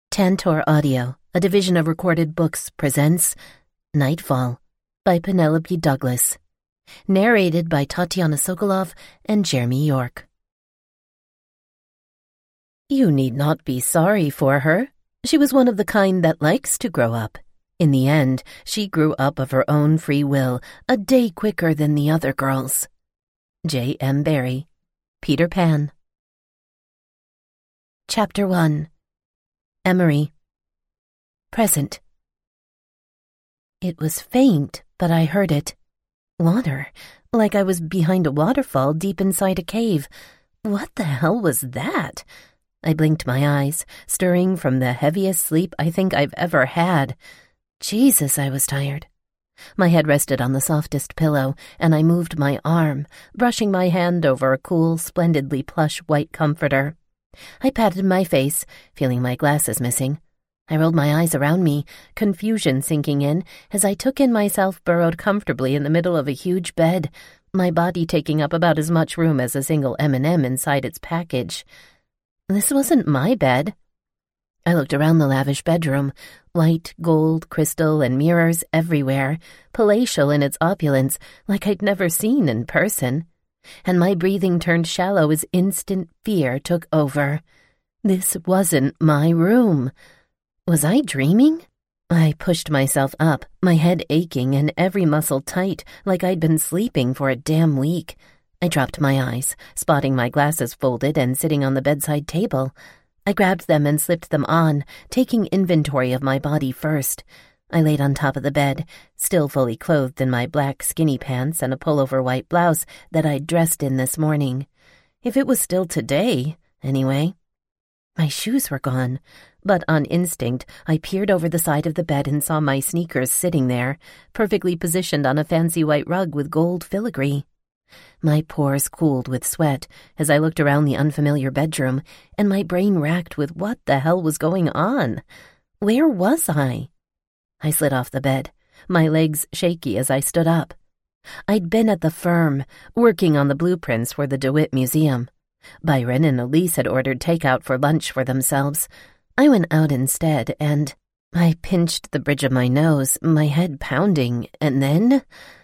Tantor Audio, a division of Recorded Books, presents Nightfall by Penelope Douglas. Narrated by Tatiana Sokolov and Jeremy York. You need not be sorry for her. She was one of the kind that likes to grow up. In the end, she grew up of her own free will, a day quicker than the other girls. J. M. Barrie, Peter Pan. Chapter 1. Emery. Present. It was faint, but I heard it. Water, like I was behind a waterfall deep inside a cave. What the hell was that? I blinked my eyes, stirring from the heaviest sleep I think I've ever had. Jesus, I was tired. My head rested on the softest pillow, and I moved my arm, brushing my hand over a cool, splendidly plush white comforter. I patted my face, feeling my glasses missing. I rolled my eyes around me, confusion sinking in as I took in myself burrowed comfortably in the middle of a huge bed, my body taking up about as much room as a single M&M inside its package. This wasn't my bed. I looked around the lavish bedroom, white, gold, crystal, and mirrors everywhere, palatial in its opulence, like I'd never seen in person. And my breathing turned shallow as instant fear took over. This wasn't my room. Was I dreaming? I pushed myself up, my head aching and every muscle tight, like I'd been sleeping for a damn week. I dropped my eyes, spotting my glasses folded and sitting on the bedside table. I grabbed them and slipped them on, taking inventory of my body first. I laid on top of the bed, still fully clothed in my black skinny pants and a pullover white blouse that I'd dressed in this morning. If it was still today, anyway. My shoes were gone, but on instinct I peered over the side of the bed and saw my sneakers sitting there, perfectly positioned on a fancy white rug with gold filigree. My pores cooled with sweat as I looked around the unfamiliar bedroom, and my brain racked with what the hell was going on. Where was I? I slid off the bed, my legs shaky as I stood up. I'd been at the firm, working on the blueprints for the DeWitt Museum. Byron and Elise had ordered takeout for lunch for themselves. I went out instead, and I pinched the bridge of my nose, my head pounding, and then...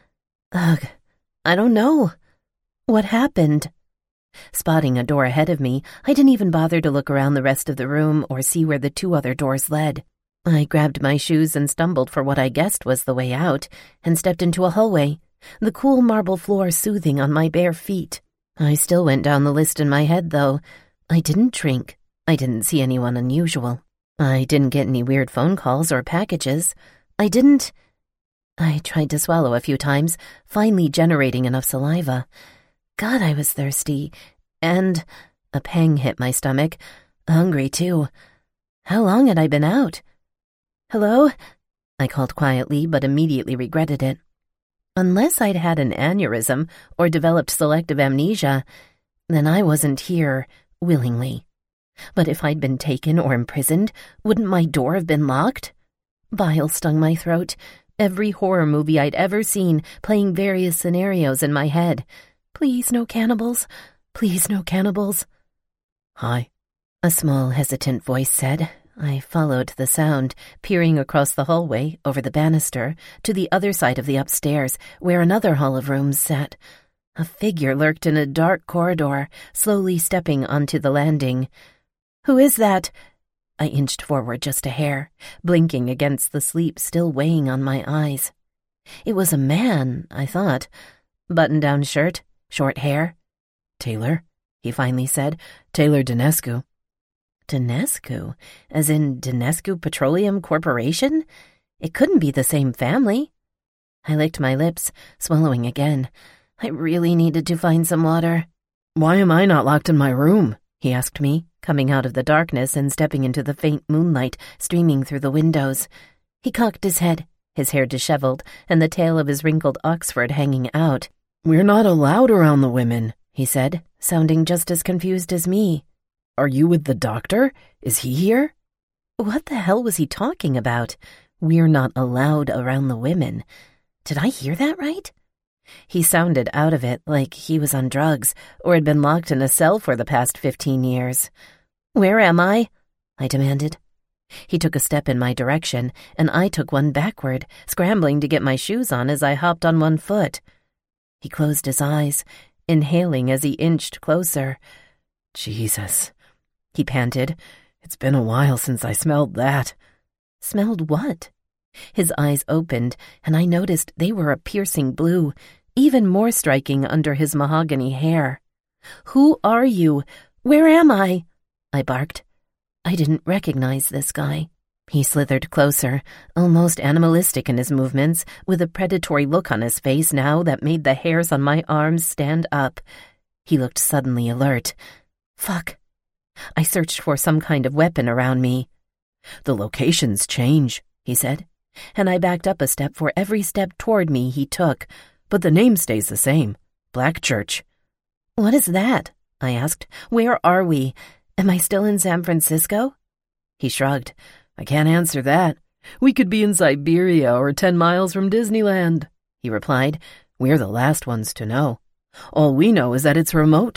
Ugh, I don't know. What happened? Spotting a door ahead of me, I didn't even bother to look around the rest of the room or see where the two other doors led. I grabbed my shoes and stumbled for what I guessed was the way out, and stepped into a hallway, the cool marble floor soothing on my bare feet. I still went down the list in my head, though. I didn't drink. I didn't see anyone unusual. I didn't get any weird phone calls or packages. I tried to swallow a few times, finally generating enough saliva. God, I was thirsty, and a pang hit my stomach. Hungry, too. How long had I been out? Hello? I called quietly, but immediately regretted it. Unless I'd had an aneurysm or developed selective amnesia, then I wasn't here willingly. But if I'd been taken or imprisoned, wouldn't my door have been locked? Bile stung my throat, every horror movie I'd ever seen playing various scenarios in my head. Please, no cannibals. Please, no cannibals. Hi, a small, hesitant voice said. I followed the sound, peering across the hallway, over the banister, to the other side of the upstairs, where another hall of rooms sat. A figure lurked in a dark corridor, slowly stepping onto the landing. Who is that? I inched forward just a hair, blinking against the sleep still weighing on my eyes. It was a man, I thought. Button-down shirt, short hair. Taylor, he finally said. Taylor Dinescu. Dinescu? As in Dinescu Petroleum Corporation? It couldn't be the same family. I licked my lips, swallowing again. I really needed to find some water. Why am I not locked in my room? He asked me, coming out of the darkness and stepping into the faint moonlight streaming through the windows. He cocked his head, his hair disheveled, and the tail of his wrinkled Oxford hanging out. We're not allowed around the women, he said, sounding just as confused as me. Are you with the doctor? Is he here? What the hell was he talking about? We're not allowed around the women. Did I hear that right? He sounded out of it like he was on drugs or had been locked in a cell for the past 15 years. Where am I? I demanded. He took a step in my direction, and I took one backward, scrambling to get my shoes on as I hopped on one foot. He closed his eyes, inhaling as he inched closer. "Jesus," he panted. "It's been a while since I smelled that." Smelled what? His eyes opened, and I noticed they were a piercing blue, even more striking under his mahogany hair. "Who are you? Where am I?" I barked. I didn't recognize this guy. He slithered closer, almost animalistic in his movements, with a predatory look on his face now that made the hairs on my arms stand up. He looked suddenly alert. Fuck. I searched for some kind of weapon around me. "The locations change," he said, and I backed up a step for every step toward me he took, but the name stays the same, Blackchurch. "What is that?" I asked. "Where are we? Am I still in San Francisco?" He shrugged. "I can't answer that. We could be in Siberia or 10 miles from Disneyland," he replied. "We're the last ones to know. All we know is that it's remote."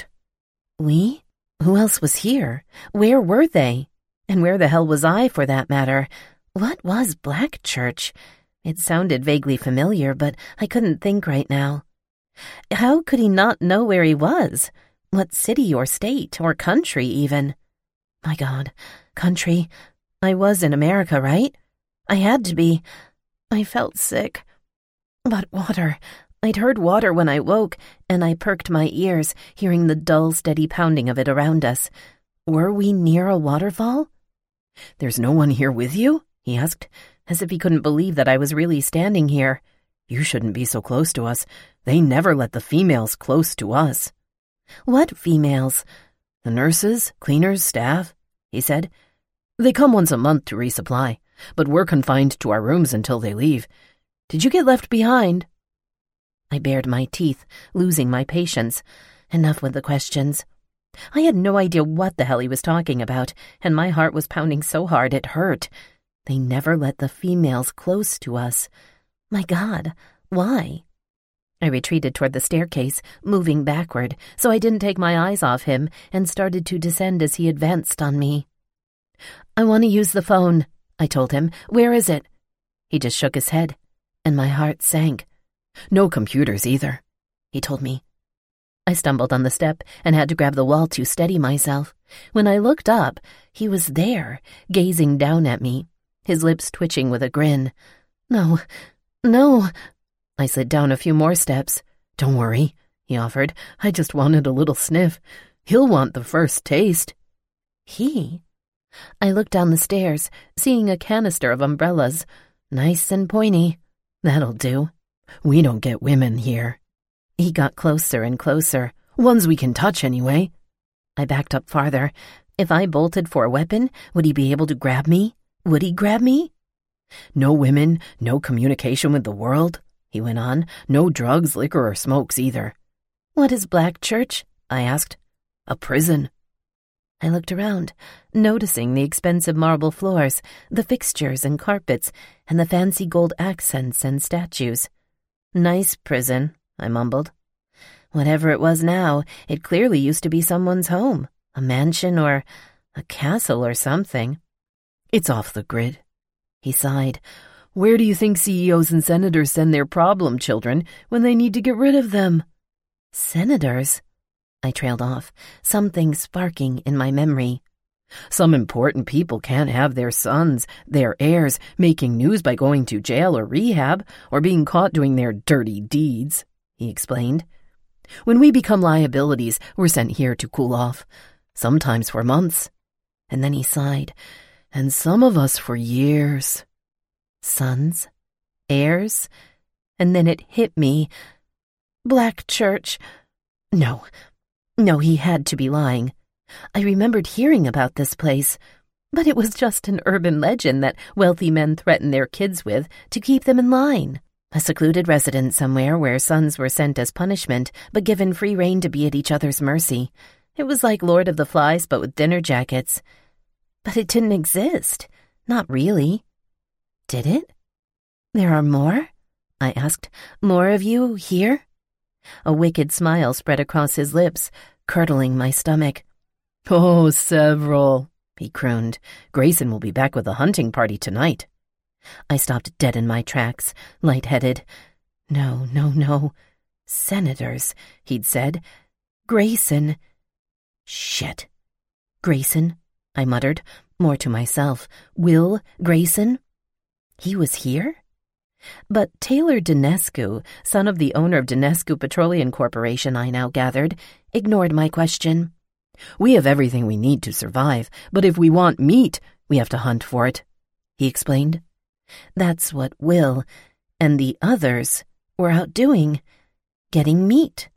We? Who else was here? Where were they? And where the hell was I, for that matter? What was Blackchurch? It sounded vaguely familiar, but I couldn't think right now. How could he not know where he was? What city or state or country, even? My God, country. I was in America, right? I had to be. I felt sick. But water. I'd heard water when I woke, and I perked my ears, hearing the dull, steady pounding of it around us. Were we near a waterfall? "There's no one here with you?" he asked, as if he couldn't believe that I was really standing here. "You shouldn't be so close to us. They never let the females close to us." "What females?" "The nurses, cleaners, staff," he said. "They come once a month to resupply, but we're confined to our rooms until they leave. Did you get left behind?" I bared my teeth, losing my patience. Enough with the questions. I had no idea what the hell he was talking about, and my heart was pounding so hard it hurt. They never let the females close to us. My God, why? I retreated toward the staircase, moving backward, so I didn't take my eyes off him, and started to descend as he advanced on me. "I want to use the phone," I told him. "Where is it?" He just shook his head, and my heart sank. "No computers either," he told me. I stumbled on the step and had to grab the wall to steady myself. When I looked up, he was there, gazing down at me, his lips twitching with a grin. "No, no." I slid down a few more steps. "Don't worry," he offered. "I just wanted a little sniff. He'll want the first taste." He? I looked down the stairs, seeing a canister of umbrellas. Nice and pointy. That'll do. "We don't get women here." He got closer and closer. "Ones we can touch, anyway." I backed up farther. If I bolted for a weapon, would he be able to grab me? Would he grab me? "No women, no communication with the world," he went on. "No drugs, liquor, or smokes either." "What is Blackchurch?" I asked. "A prison." I looked around, noticing the expensive marble floors, the fixtures and carpets, and the fancy gold accents and statues. "Nice prison," I mumbled. Whatever it was now, it clearly used to be someone's home, a mansion or a castle or something. "It's off the grid," he sighed. "Where do you think CEOs and senators send their problem children when they need to get rid of them?" "Senators?" I trailed off, something sparking in my memory. "Some important people can't have their sons, their heirs, making news by going to jail or rehab or being caught doing their dirty deeds," he explained. "When we become liabilities, we're sent here to cool off, sometimes for months." And then he sighed. "And some of us for years." Sons? Heirs? And then it hit me. Blackchurch. No, he had to be lying. I remembered hearing about this place, but it was just an urban legend that wealthy men threatened their kids with to keep them in line. A secluded residence somewhere where sons were sent as punishment, but given free rein to be at each other's mercy. It was like Lord of the Flies, but with dinner jackets. But it didn't exist. Not really. Did it? "There are more?" I asked. "More of you here?" A wicked smile spread across his lips, curdling my stomach. "Oh, several," he crooned. "Grayson will be back with the hunting party tonight." I stopped dead in my tracks, lightheaded. No. Senators, he'd said. Grayson. Shit. Grayson, I muttered, more to myself. Will Grayson? He was here? But Taylor Dinescu, son of the owner of Dinescu Petroleum Corporation, I now gathered, ignored my question. "We have everything we need to survive, but if we want meat, we have to hunt for it," he explained. That's what Will and the others were out doing, getting meat.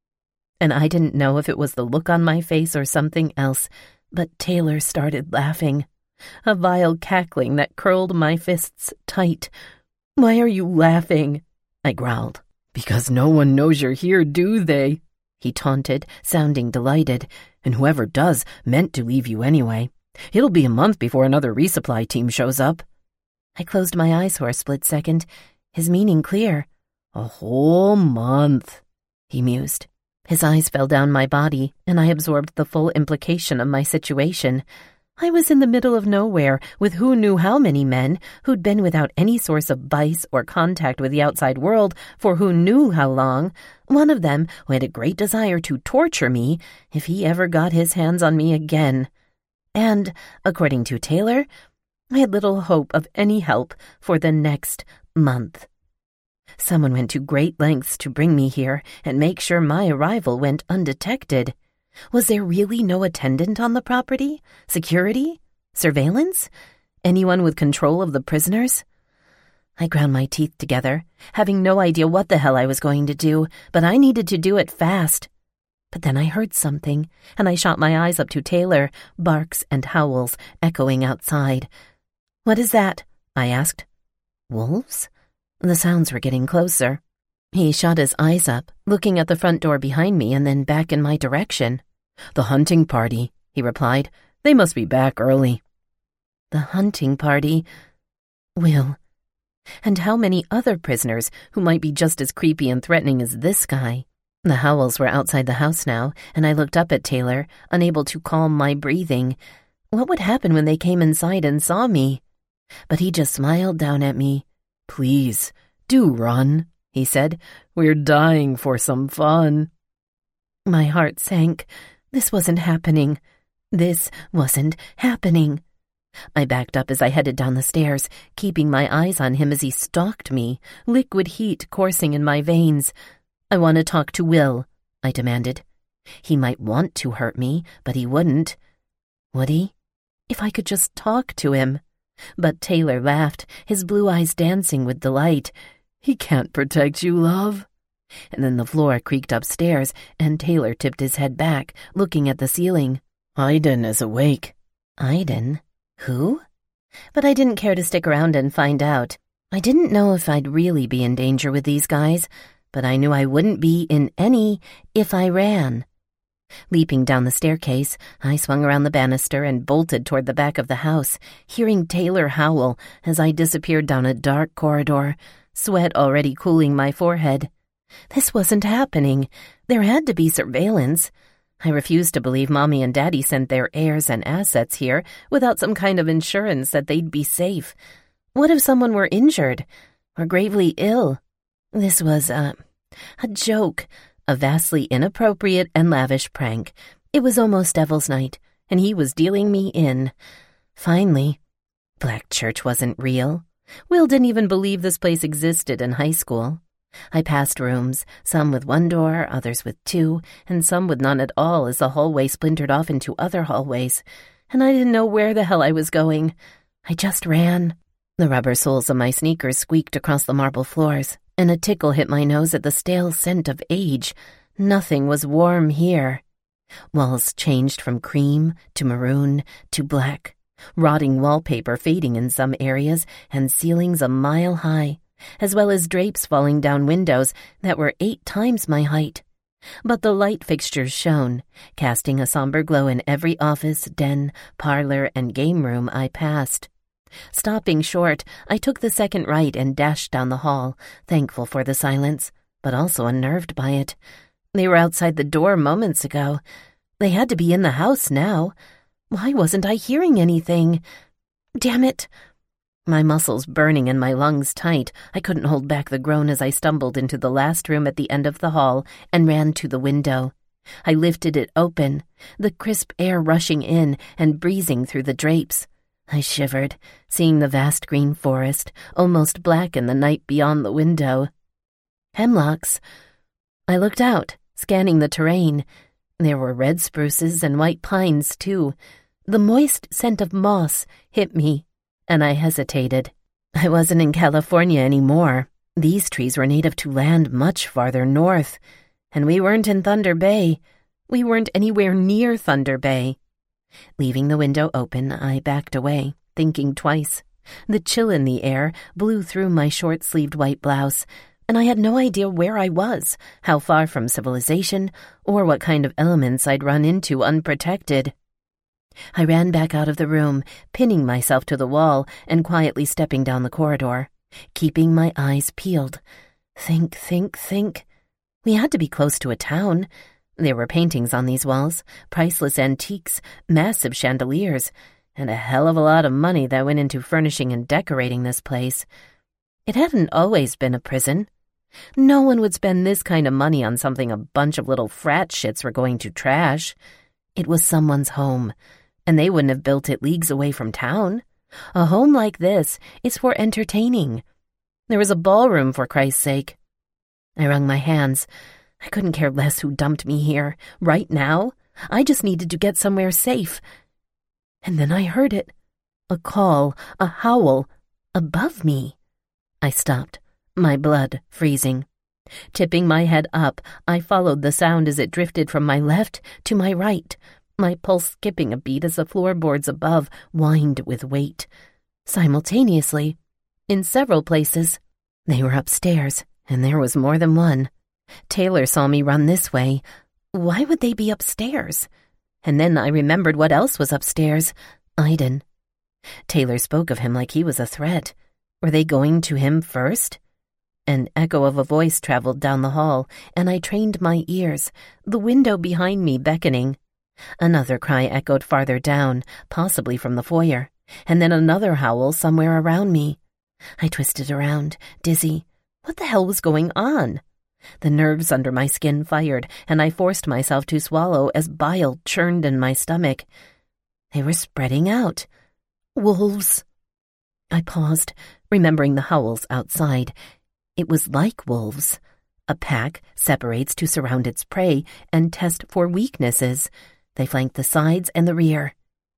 And I didn't know if it was the look on my face or something else, but Taylor started laughing, a vile cackling that curled my fists tight. "Why are you laughing?" I growled. "Because no one knows you're here, do they?" he taunted, sounding delighted. "And whoever does meant to leave you anyway. It'll be a month before another resupply team shows up." I closed my eyes for a split second, his meaning clear. "A whole month," he mused. His eyes fell down my body, and I absorbed the full implication of my situation. I was in the middle of nowhere with who knew how many men who'd been without any source of vice or contact with the outside world for who knew how long, one of them who had a great desire to torture me if he ever got his hands on me again. And, according to Taylor, I had little hope of any help for the next month. Someone went to great lengths to bring me here and make sure my arrival went undetected. Was there really no attendant on the property? Security? Surveillance? Anyone with control of the prisoners? I ground my teeth together, having no idea what the hell I was going to do, but I needed to do it fast. But then I heard something, and I shot my eyes up to Taylor, barks and howls echoing outside. "What is that?" I asked. "Wolves?" The sounds were getting closer. He shot his eyes up, looking at the front door behind me and then back in my direction. "The hunting party," he replied. "They must be back early." The hunting party? Will. And how many other prisoners who might be just as creepy and threatening as this guy? The howls were outside the house now, and I looked up at Taylor, unable to calm my breathing. What would happen when they came inside and saw me? But he just smiled down at me. "Please, do run," he said. "We're dying for some fun." My heart sank. This wasn't happening. This wasn't happening. I backed up as I headed down the stairs, keeping my eyes on him as he stalked me, liquid heat coursing in my veins. "I want to talk to Will," I demanded. He might want to hurt me, but he wouldn't. Would he? If I could just talk to him. But Taylor laughed, his blue eyes dancing with delight. "He can't protect you, love." And then the floor creaked upstairs, and Taylor tipped his head back, looking at the ceiling. "Aiden is awake." Aiden? Who? But I didn't care to stick around and find out. I didn't know if I'd really be in danger with these guys, but I knew I wouldn't be in any if I ran. Leaping down the staircase, I swung around the banister and bolted toward the back of the house, hearing Taylor howl as I disappeared down a dark corridor, sweat already cooling my forehead. This wasn't happening. There had to be surveillance. I refused to believe Mommy and Daddy sent their heirs and assets here without some kind of insurance that they'd be safe. What if someone were injured or gravely ill? This was a joke. A vastly inappropriate and lavish prank. It was almost Devil's Night, and he was dealing me in. Finally, Black Church wasn't real. Will didn't even believe this place existed in high school. I passed rooms, some with one door, others with two, and some with none at all as the hallway splintered off into other hallways, and I didn't know where the hell I was going. I just ran. The rubber soles of my sneakers squeaked across the marble floors, and a tickle hit my nose at the stale scent of age. Nothing was warm here. Walls changed from cream to maroon to black, rotting wallpaper fading in some areas, and ceilings a mile high, as well as drapes falling down windows that were 8 times my height. But the light fixtures shone, casting a somber glow in every office, den, parlor, and game room I passed. Stopping short, I took the second right and dashed down the hall, thankful for the silence, but also unnerved by it. They were outside the door moments ago. They had to be in the house now. Why wasn't I hearing anything? Damn it! My muscles burning and my lungs tight, I couldn't hold back the groan as I stumbled into the last room at the end of the hall and ran to the window. I lifted it open, the crisp air rushing in and breezing through the drapes. I shivered, seeing the vast green forest, almost black in the night beyond the window. Hemlocks. I looked out, scanning the terrain. There were red spruces and white pines, too. The moist scent of moss hit me, and I hesitated. I wasn't in California anymore. These trees were native to land much farther north, and we weren't in Thunder Bay. We weren't anywhere near Thunder Bay. Leaving the window open, I backed away, thinking twice. The chill in the air blew through my short-sleeved white blouse, and I had no idea where I was, how far from civilization, or what kind of elements I'd run into unprotected. I ran back out of the room, pinning myself to the wall and quietly stepping down the corridor, keeping my eyes peeled. Think. We had to be close to a town. There were paintings on these walls, priceless antiques, massive chandeliers, and a hell of a lot of money that went into furnishing and decorating this place. It hadn't always been a prison. No one would spend this kind of money on something a bunch of little frat shits were going to trash. It was someone's home, and they wouldn't have built it leagues away from town. A home like this is for entertaining. There was a ballroom, for Christ's sake. I wrung my hands. I couldn't care less who dumped me here. Right now, I just needed to get somewhere safe. And then I heard it. A call, a howl, above me. I stopped, my blood freezing. Tipping my head up, I followed the sound as it drifted from my left to my right, my pulse skipping a beat as the floorboards above whined with weight. Simultaneously, in several places, they were upstairs, and there was more than one. Taylor saw me run this way. Why would they be upstairs? And then I remembered what else was upstairs. Iden. Taylor spoke of him like he was a threat. Were they going to him first? An echo of a voice traveled down the hall, and I trained my ears, the window behind me beckoning. Another cry echoed farther down, possibly from the foyer, and then another howl somewhere around me. I twisted around, dizzy. What the hell was going on? The nerves under my skin fired, and I forced myself to swallow as bile churned in my stomach. They were spreading out. Wolves. I paused, remembering the howls outside. It was like wolves. A pack separates to surround its prey and test for weaknesses. They flanked the sides and the rear.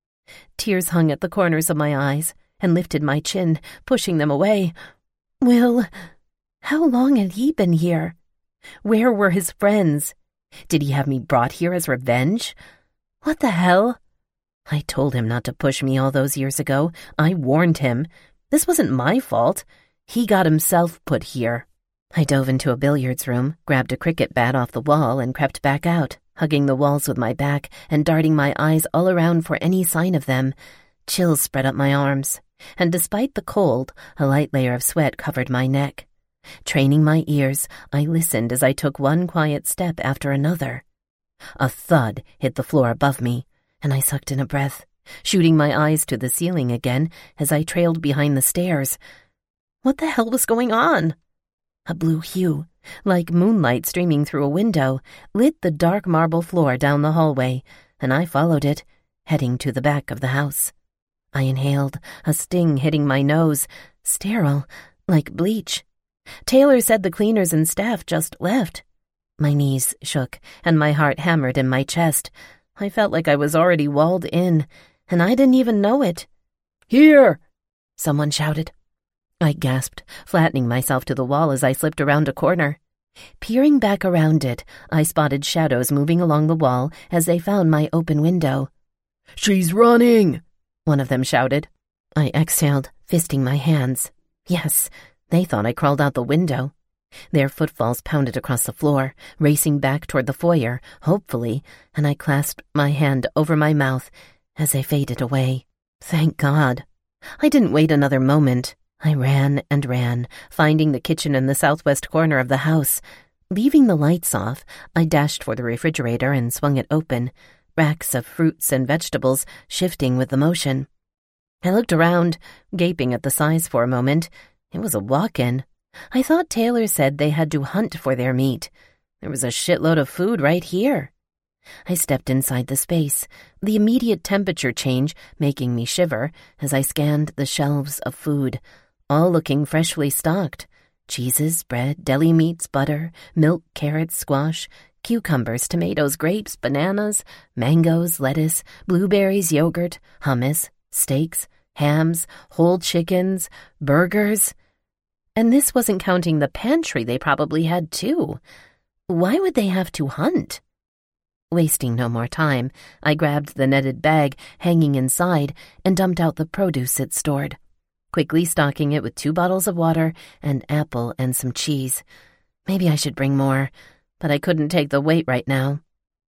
Tears hung at the corners of my eyes and lifted my chin, pushing them away. Will, how long had he been here? Where were his friends? Did he have me brought here as revenge? What the hell? I told him not to push me all those years ago. I warned him. This wasn't my fault. He got himself put here. I dove into a billiards room, grabbed a cricket bat off the wall, and crept back out, hugging the walls with my back and darting my eyes all around for any sign of them. Chills spread up my arms, and despite the cold, a light layer of sweat covered my neck. Training my ears, I listened as I took one quiet step after another. A thud hit the floor above me, and I sucked in a breath, shooting my eyes to the ceiling again as I trailed behind the stairs. What the hell was going on? A blue hue, like moonlight streaming through a window, lit the dark marble floor down the hallway, and I followed it, heading to the back of the house. I inhaled, a sting hitting my nose, sterile, like bleach. Taylor said the cleaners and staff just left. My knees shook, and my heart hammered in my chest. I felt like I was already walled in, and I didn't even know it. "Here!" someone shouted. I gasped, flattening myself to the wall as I slipped around a corner. Peering back around it, I spotted shadows moving along the wall as they found my open window. "She's running!" one of them shouted. I exhaled, fisting my hands. Yes, they thought I crawled out the window. Their footfalls pounded across the floor, racing back toward the foyer, hopefully, and I clasped my hand over my mouth as they faded away. Thank God. I didn't wait another moment. I ran and ran, finding the kitchen in the southwest corner of the house. Leaving the lights off, I dashed for the refrigerator and swung it open. racks of fruits and vegetables shifting with the motion. I looked around, gaping at the size for a moment. It was a walk-in. I thought Taylor said they had to hunt for their meat. There was a shitload of food right here. I stepped inside the space, the immediate temperature change making me shiver as I scanned the shelves of food, all looking freshly stocked. Cheeses, bread, deli meats, butter, milk, carrots, squash, cucumbers, tomatoes, grapes, bananas, mangoes, lettuce, blueberries, yogurt, hummus, steaks, hams, whole chickens, burgers. And this wasn't counting the pantry they probably had too. Why would they have to hunt? Wasting no more time, I grabbed the netted bag hanging inside and dumped out the produce it stored, quickly stocking it with 2 bottles of water, an apple, and some cheese. Maybe I should bring more, but I couldn't take the weight right now.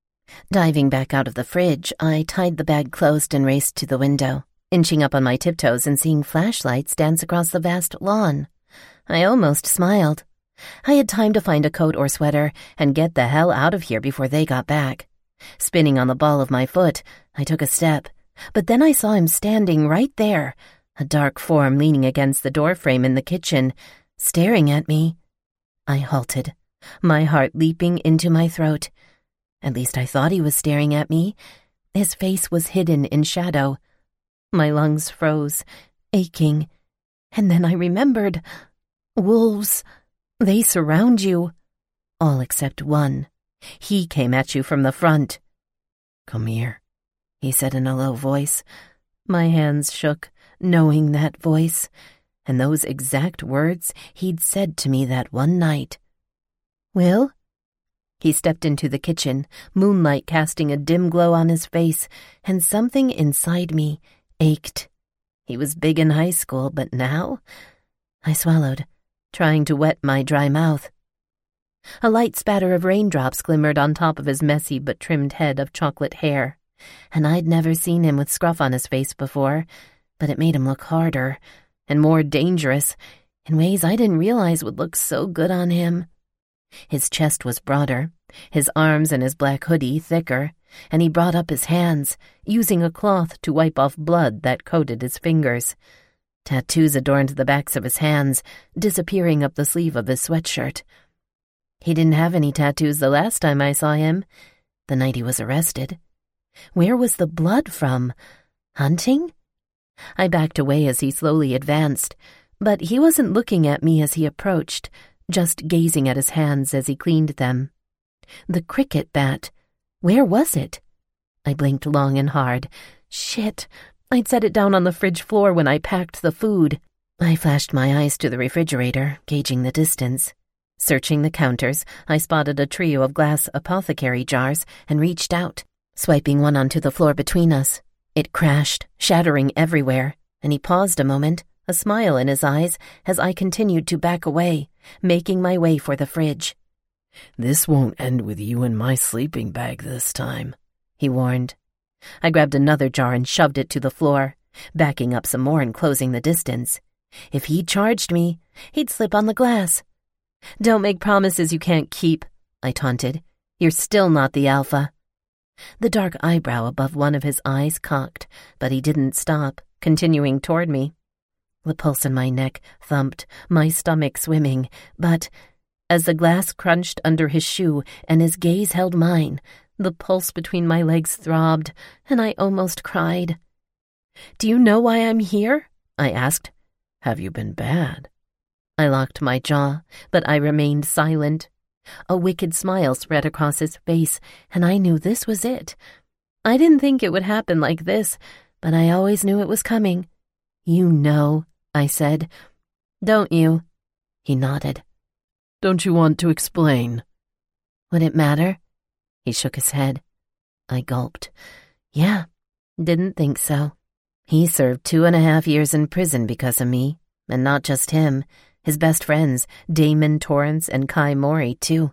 Diving back out of the fridge, I tied the bag closed and raced to the window, inching up on my tiptoes and seeing flashlights dance across the vast lawn. I almost smiled. I had time to find a coat or sweater and get the hell out of here before they got back. Spinning on the ball of my foot, I took a step, but then I saw him standing right there, a dark form leaning against the doorframe in the kitchen, staring at me. I halted, my heart leaping into my throat. At least I thought he was staring at me. His face was hidden in shadow. My lungs froze, aching, and then I remembered. Wolves. They surround you. All except one. He came at you from the front. "Come here," he said in a low voice. My hands shook, knowing that voice, and those exact words he'd said to me that one night. "Will?" He stepped into the kitchen, moonlight casting a dim glow on his face, and something inside me ached. He was big in high school, but now? I swallowed, trying to wet my dry mouth. A light spatter of raindrops glimmered on top of his messy but trimmed head of chocolate hair, and I'd never seen him with scruff on his face before, but it made him look harder and more dangerous in ways I didn't realize would look so good on him. His chest was broader, his arms and his black hoodie thicker, and he brought up his hands, using a cloth to wipe off blood that coated his fingers. Tattoos adorned the backs of his hands, disappearing up the sleeve of his sweatshirt. He didn't have any tattoos the last time I saw him, the night he was arrested. Where was the blood from? Hunting? I backed away as he slowly advanced, but he wasn't looking at me as he approached, just gazing at his hands as he cleaned them. The cricket bat. Where was it? I blinked long and hard. Shit, I'd set it down on the fridge floor when I packed the food. I flashed my eyes to the refrigerator, gauging the distance. Searching the counters, I spotted a trio of glass apothecary jars and reached out, swiping one onto the floor between us. It crashed, shattering everywhere, and he paused a moment, a smile in his eyes as I continued to back away, making my way for the fridge. "This won't end with you in my sleeping bag this time," he warned. I grabbed another jar and shoved it to the floor, backing up some more and closing the distance. If he charged me, he'd slip on the glass. "Don't make promises you can't keep," I taunted. "You're still not the alpha." The dark eyebrow above one of his eyes cocked, but he didn't stop, continuing toward me. The pulse in my neck thumped, my stomach swimming, but as the glass crunched under his shoe and his gaze held mine, the pulse between my legs throbbed, and I almost cried. "Do you know why I'm here?" I asked. "Have you been bad?" I locked my jaw, but I remained silent. A wicked smile spread across his face, and I knew this was it. I didn't think it would happen like this, but I always knew it was coming. "You know," I said. "Don't you?" He nodded. "Don't you want to explain?" "Would it matter?" He shook his head. I gulped. "Yeah, didn't think so." He served 2.5 years in prison because of me, and not just him. His best friends, Damon Torrance and Kai Mori, too.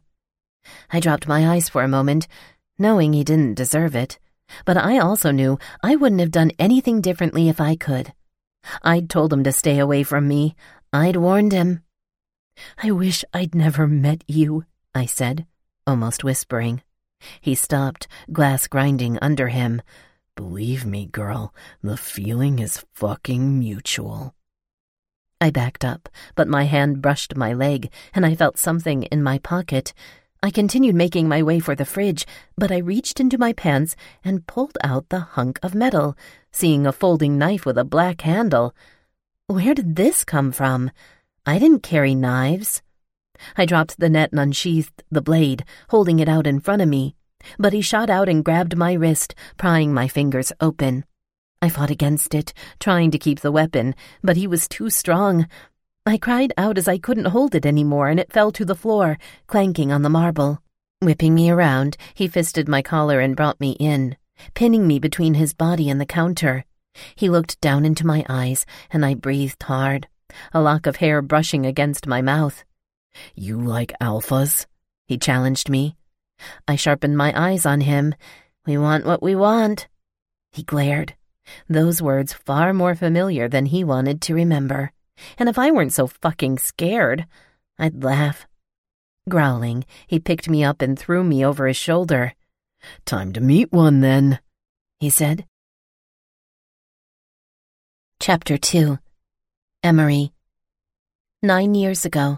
I dropped my eyes for a moment, knowing he didn't deserve it, but I also knew I wouldn't have done anything differently if I could. I'd told him to stay away from me. I'd warned him. "I wish I'd never met you," I said, almost whispering. He stopped, glass grinding under him. "Believe me, girl, the feeling is fucking mutual." I backed up, but my hand brushed my leg, and I felt something in my pocket. I continued making my way for the fridge, but I reached into my pants and pulled out the hunk of metal, seeing a folding knife with a black handle. Where did this come from? I didn't carry knives. I dropped the net and unsheathed the blade, holding it out in front of me. But he shot out and grabbed my wrist, prying my fingers open. I fought against it, trying to keep the weapon, but he was too strong. I cried out as I couldn't hold it anymore, and it fell to the floor, clanking on the marble. Whipping me around, he fisted my collar and brought me in, pinning me between his body and the counter. He looked down into my eyes, and I breathed hard, a lock of hair brushing against my mouth. "You like alphas?" he challenged me. I sharpened my eyes on him. "We want what we want." He glared. Those words far more familiar than he wanted to remember. And if I weren't so fucking scared, I'd laugh. Growling, he picked me up and threw me over his shoulder. "Time to meet one, then," he said. Chapter 2. Emery. 9 years ago.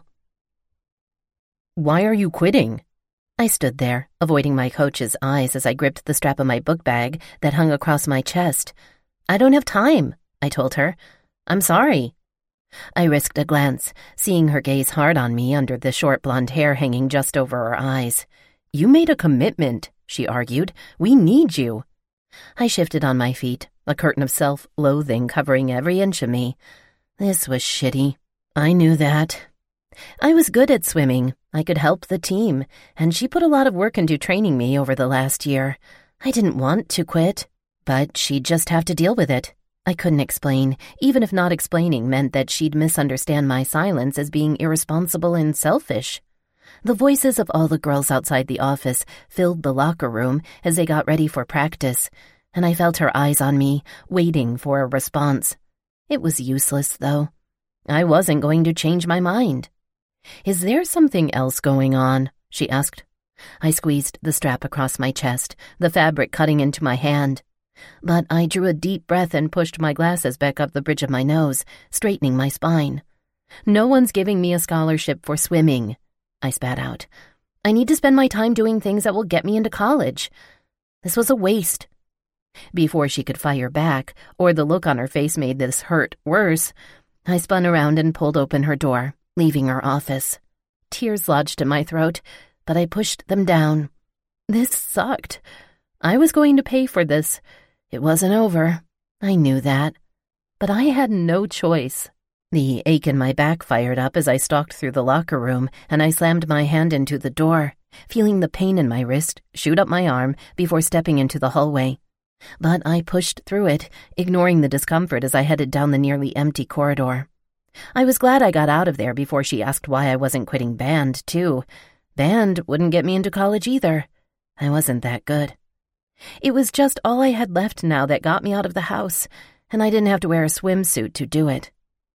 "Why are you quitting?" I stood there, avoiding my coach's eyes as I gripped the strap of my book bag that hung across my chest. "I don't have time," I told her. "I'm sorry." I risked a glance, seeing her gaze hard on me under the short blonde hair hanging just over her eyes. "You made a commitment," she argued. "We need you." I shifted on my feet, a curtain of self-loathing covering every inch of me. This was shitty. I knew that. I was good at swimming. I could help the team, and she put a lot of work into training me over the last year. I didn't want to quit, but she'd just have to deal with it. I couldn't explain, even if not explaining meant that she'd misunderstand my silence as being irresponsible and selfish. The voices of all the girls outside the office filled the locker room as they got ready for practice, and I felt her eyes on me, waiting for a response. It was useless, though. I wasn't going to change my mind. "Is there something else going on?" she asked. I squeezed the strap across my chest, the fabric cutting into my hand. But I drew a deep breath and pushed my glasses back up the bridge of my nose, straightening my spine. "No one's giving me a scholarship for swimming," I spat out. "I need to spend my time doing things that will get me into college. This was a waste." Before she could fire back, or the look on her face made this hurt worse, I spun around and pulled open her door, leaving her office. Tears lodged in my throat, but I pushed them down. This sucked. I was going to pay for this. It wasn't over. I knew that. But I had no choice. The ache in my back fired up as I stalked through the locker room, and I slammed my hand into the door, feeling the pain in my wrist shoot up my arm before stepping into the hallway. But I pushed through it, ignoring the discomfort as I headed down the nearly empty corridor. I was glad I got out of there before she asked why I wasn't quitting band, too. Band wouldn't get me into college either. I wasn't that good. It was just all I had left now that got me out of the house, and I didn't have to wear a swimsuit to do it.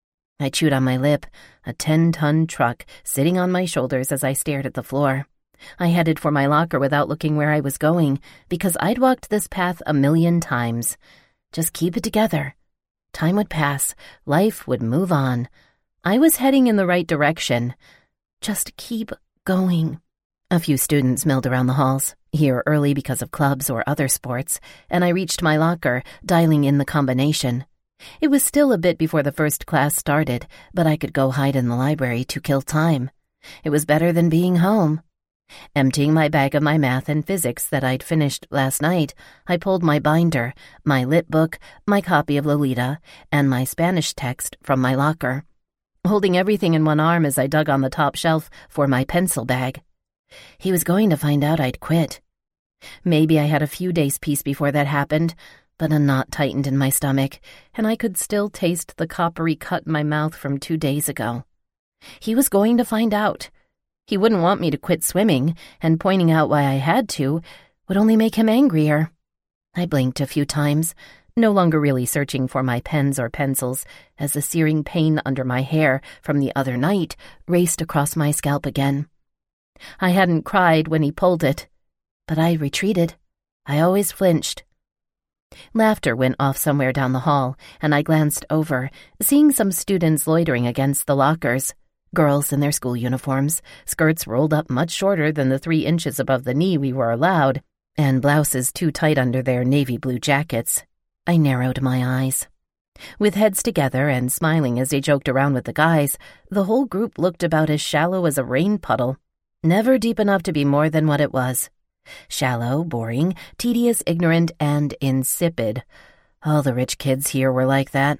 I chewed on my lip, a 10-ton truck sitting on my shoulders as I stared at the floor. I headed for my locker without looking where I was going, because I'd walked this path 1,000,000 times. Just keep it together. Time would pass. Life would move on. I was heading in the right direction. Just keep going. A few students milled around the halls, here early because of clubs or other sports, and I reached my locker, dialing in the combination. It was still a bit before the first class started, but I could go hide in the library to kill time. It was better than being home. Emptying my bag of my math and physics that I'd finished last night, I pulled my binder, my lit book, my copy of Lolita, and my Spanish text from my locker, holding everything in one arm as I dug on the top shelf for my pencil bag. He was going to find out I'd quit. Maybe I had a few days' peace before that happened, but a knot tightened in my stomach, and I could still taste the coppery cut in my mouth from 2 days ago. He was going to find out. He wouldn't want me to quit swimming, and pointing out why I had to would only make him angrier. I blinked a few times, no longer really searching for my pens or pencils, as the searing pain under my hair from the other night raced across my scalp again. I hadn't cried when he pulled it. But I retreated. I always flinched. Laughter went off somewhere down the hall, and I glanced over, seeing some students loitering against the lockers. Girls in their school uniforms, skirts rolled up much shorter than the 3 inches above the knee we were allowed, and blouses too tight under their navy blue jackets. I narrowed my eyes. With heads together and smiling as they joked around with the guys, the whole group looked about as shallow as a rain puddle, never deep enough to be more than what it was. Shallow, boring, tedious, ignorant, and insipid. All the rich kids here were like that.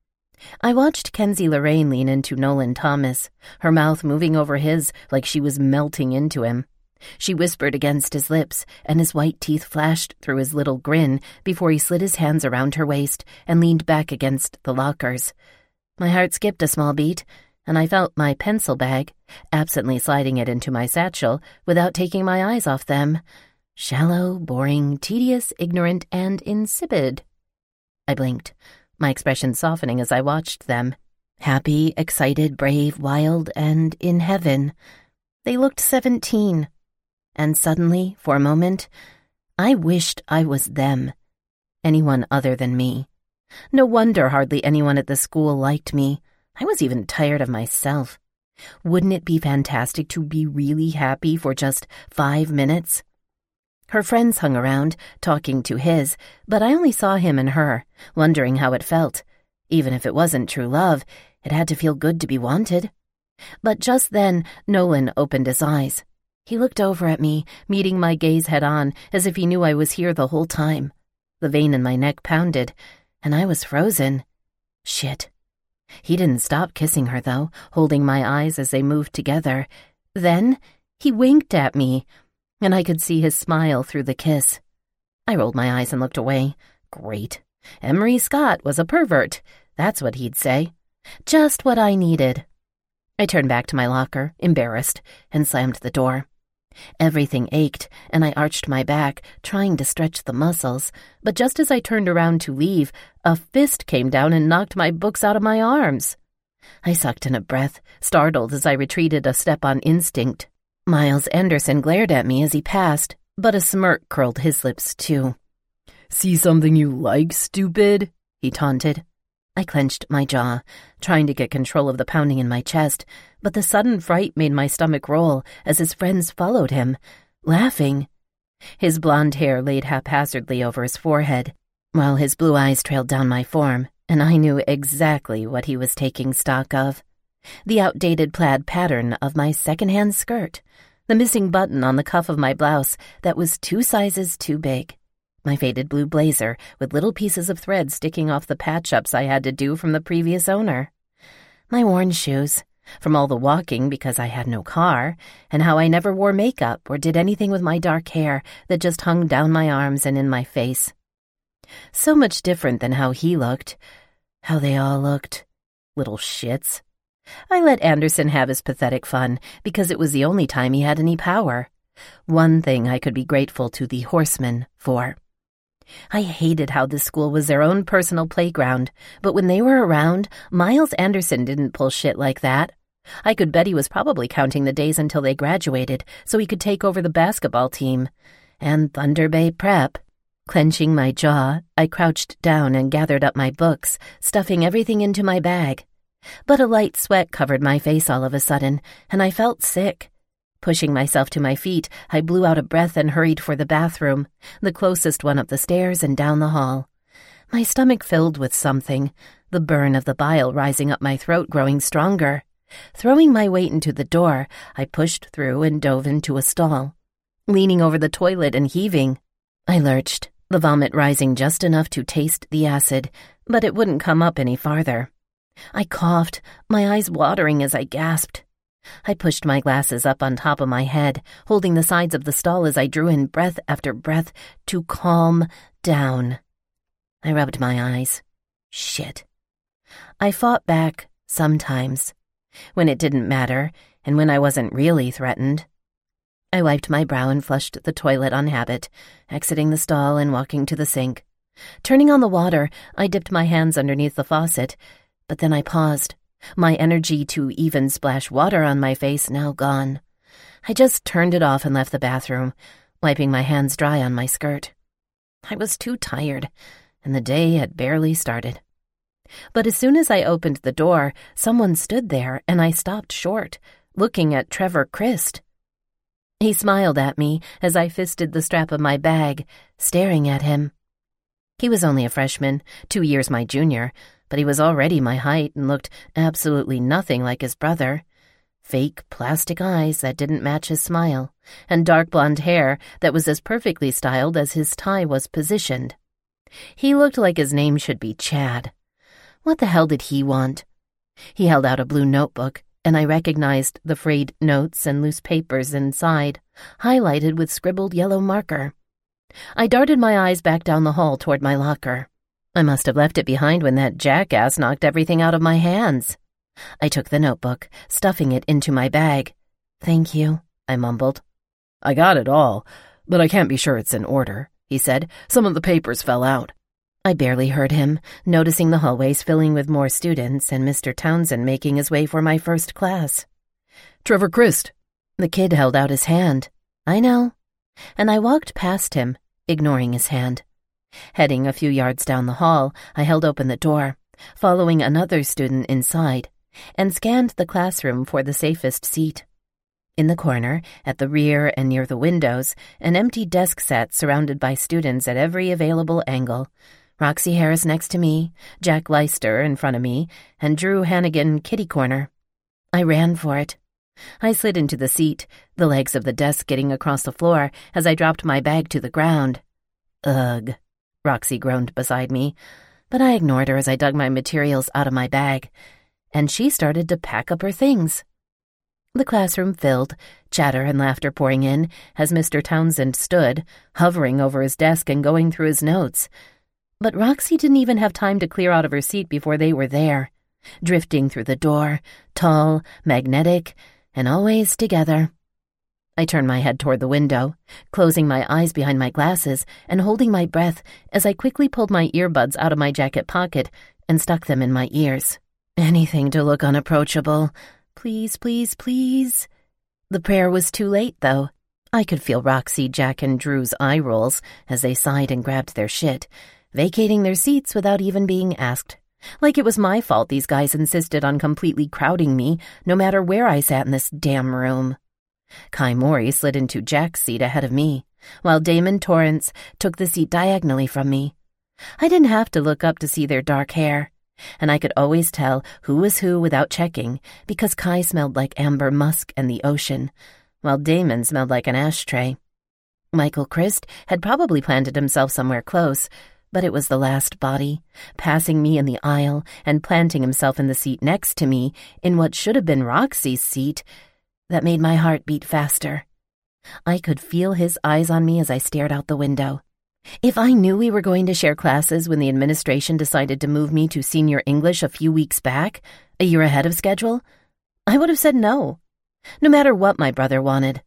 I watched Kenzie Lorraine lean into Nolan Thomas, her mouth moving over his like she was melting into him. She whispered against his lips, and his white teeth flashed through his little grin before he slid his hands around her waist and leaned back against the lockers. My heart skipped a small beat, and I felt my pencil bag, absently sliding it into my satchel without taking my eyes off them. Shallow, boring, tedious, ignorant, and insipid. I blinked, my expression softening as I watched them. Happy, excited, brave, wild, and in heaven. They looked 17. And suddenly, for a moment, I wished I was them. Anyone other than me. No wonder hardly anyone at the school liked me. I was even tired of myself. Wouldn't it be fantastic to be really happy for just 5 minutes? Her friends hung around, talking to his, but I only saw him and her, wondering how it felt. Even if it wasn't true love, it had to feel good to be wanted. But just then, Nolan opened his eyes. He looked over at me, meeting my gaze head-on, as if he knew I was here the whole time. The vein in my neck pounded, and I was frozen. Shit. He didn't stop kissing her, though, holding my eyes as they moved together. Then he winked at me, and I could see his smile through the kiss. I rolled my eyes and looked away. Great. Emery Scott was a pervert. That's what he'd say. Just what I needed. I turned back to my locker, embarrassed, and slammed the door. Everything ached, and I arched my back, trying to stretch the muscles, but just as I turned around to leave, a fist came down and knocked my books out of my arms. I sucked in a breath, startled as I retreated a step on instinct. Miles Anderson glared at me as he passed, but a smirk curled his lips too. "See something you like, stupid?" he taunted. I clenched my jaw, trying to get control of the pounding in my chest, but the sudden fright made my stomach roll as his friends followed him, laughing. His blonde hair laid haphazardly over his forehead, while his blue eyes trailed down my form, and I knew exactly what he was taking stock of. The outdated plaid pattern of my second-hand skirt, the missing button on the cuff of my blouse that was 2 sizes too big, my faded blue blazer with little pieces of thread sticking off the patch-ups I had to do from the previous owner, my worn shoes, from all the walking because I had no car, and how I never wore makeup or did anything with my dark hair that just hung down my arms and in my face. So much different than how he looked, how they all looked. Little shits. I let Anderson have his pathetic fun because it was the only time he had any power. One thing I could be grateful to the horsemen for. I hated how this school was their own personal playground, but when they were around, Miles Anderson didn't pull shit like that. I could bet he was probably counting the days until they graduated so he could take over the basketball team. And Thunder Bay Prep. Clenching my jaw, I crouched down and gathered up my books, stuffing everything into my bag. But a light sweat covered my face all of a sudden, and I felt sick. Pushing myself to my feet, I blew out a breath and hurried for the bathroom, the closest one up the stairs and down the hall. My stomach filled with something, the burn of the bile rising up my throat growing stronger. Throwing my weight into the door, I pushed through and dove into a stall. Leaning over the toilet and heaving, I lurched, the vomit rising just enough to taste the acid, but it wouldn't come up any farther. I coughed, my eyes watering as I gasped. I pushed my glasses up on top of my head, holding the sides of the stall as I drew in breath after breath to calm down. I rubbed my eyes. Shit. I fought back sometimes, when it didn't matter and when I wasn't really threatened. I wiped my brow and flushed the toilet on habit, exiting the stall and walking to the sink. Turning on the water, I dipped my hands underneath the faucet, but then I paused, my energy to even splash water on my face now gone. I just turned it off and left the bathroom, wiping my hands dry on my skirt. I was too tired, and the day had barely started. But as soon as I opened the door, someone stood there, and I stopped short, looking at Trevor Christ. He smiled at me as I fisted the strap of my bag, staring at him. He was only a freshman, 2 years my junior, but he was already my height and looked absolutely nothing like his brother. Fake plastic eyes that didn't match his smile, and dark blonde hair that was as perfectly styled as his tie was positioned. He looked like his name should be Chad. What the hell did he want? He held out a blue notebook, and I recognized the frayed notes and loose papers inside, highlighted with scribbled yellow marker. I darted my eyes back down the hall toward my locker. I must have left it behind when that jackass knocked everything out of my hands. I took the notebook, stuffing it into my bag. "Thank you," I mumbled. "I got it all, but I can't be sure it's in order," he said. "Some of the papers fell out." I barely heard him, noticing the hallways filling with more students and Mr. Townsend making his way for my first class. "Trevor Christ." The kid held out his hand. "I know." And I walked past him, ignoring his hand. Heading a few yards down the hall, I held open the door, following another student inside, and scanned the classroom for the safest seat. In the corner, at the rear and near the windows, an empty desk sat surrounded by students at every available angle. Roxy Harris next to me, Jack Leister in front of me, and Drew Hannigan kitty corner. I ran for it. I slid into the seat, the legs of the desk getting across the floor as I dropped my bag to the ground. "Ugh," Roxy groaned beside me, but I ignored her as I dug my materials out of my bag, and she started to pack up her things. The classroom filled, chatter and laughter pouring in as Mr. Townsend stood, hovering over his desk and going through his notes. But Roxy didn't even have time to clear out of her seat before they were there, drifting through the door, tall, magnetic, and always together. I turned my head toward the window, closing my eyes behind my glasses and holding my breath as I quickly pulled my earbuds out of my jacket pocket and stuck them in my ears. Anything to look unapproachable. Please, please, please. The prayer was too late, though. I could feel Roxy, Jack, and Drew's eye rolls as they sighed and grabbed their shit, vacating their seats without even being asked. Like it was my fault these guys insisted on completely crowding me, no matter where I sat in this damn room. Kai Mori slid into Jack's seat ahead of me, while Damon Torrance took the seat diagonally from me. I didn't have to look up to see their dark hair, and I could always tell who was who without checking, because Kai smelled like amber musk and the ocean, while Damon smelled like an ashtray. Michael Christ had probably planted himself somewhere close, but it was the last body, passing me in the aisle and planting himself in the seat next to me, in what should have been Roxy's seat, that made my heart beat faster. I could feel his eyes on me as I stared out the window. If I knew we were going to share classes when the administration decided to move me to senior English a few weeks back, a year ahead of schedule, I would have said no, no matter what my brother wanted.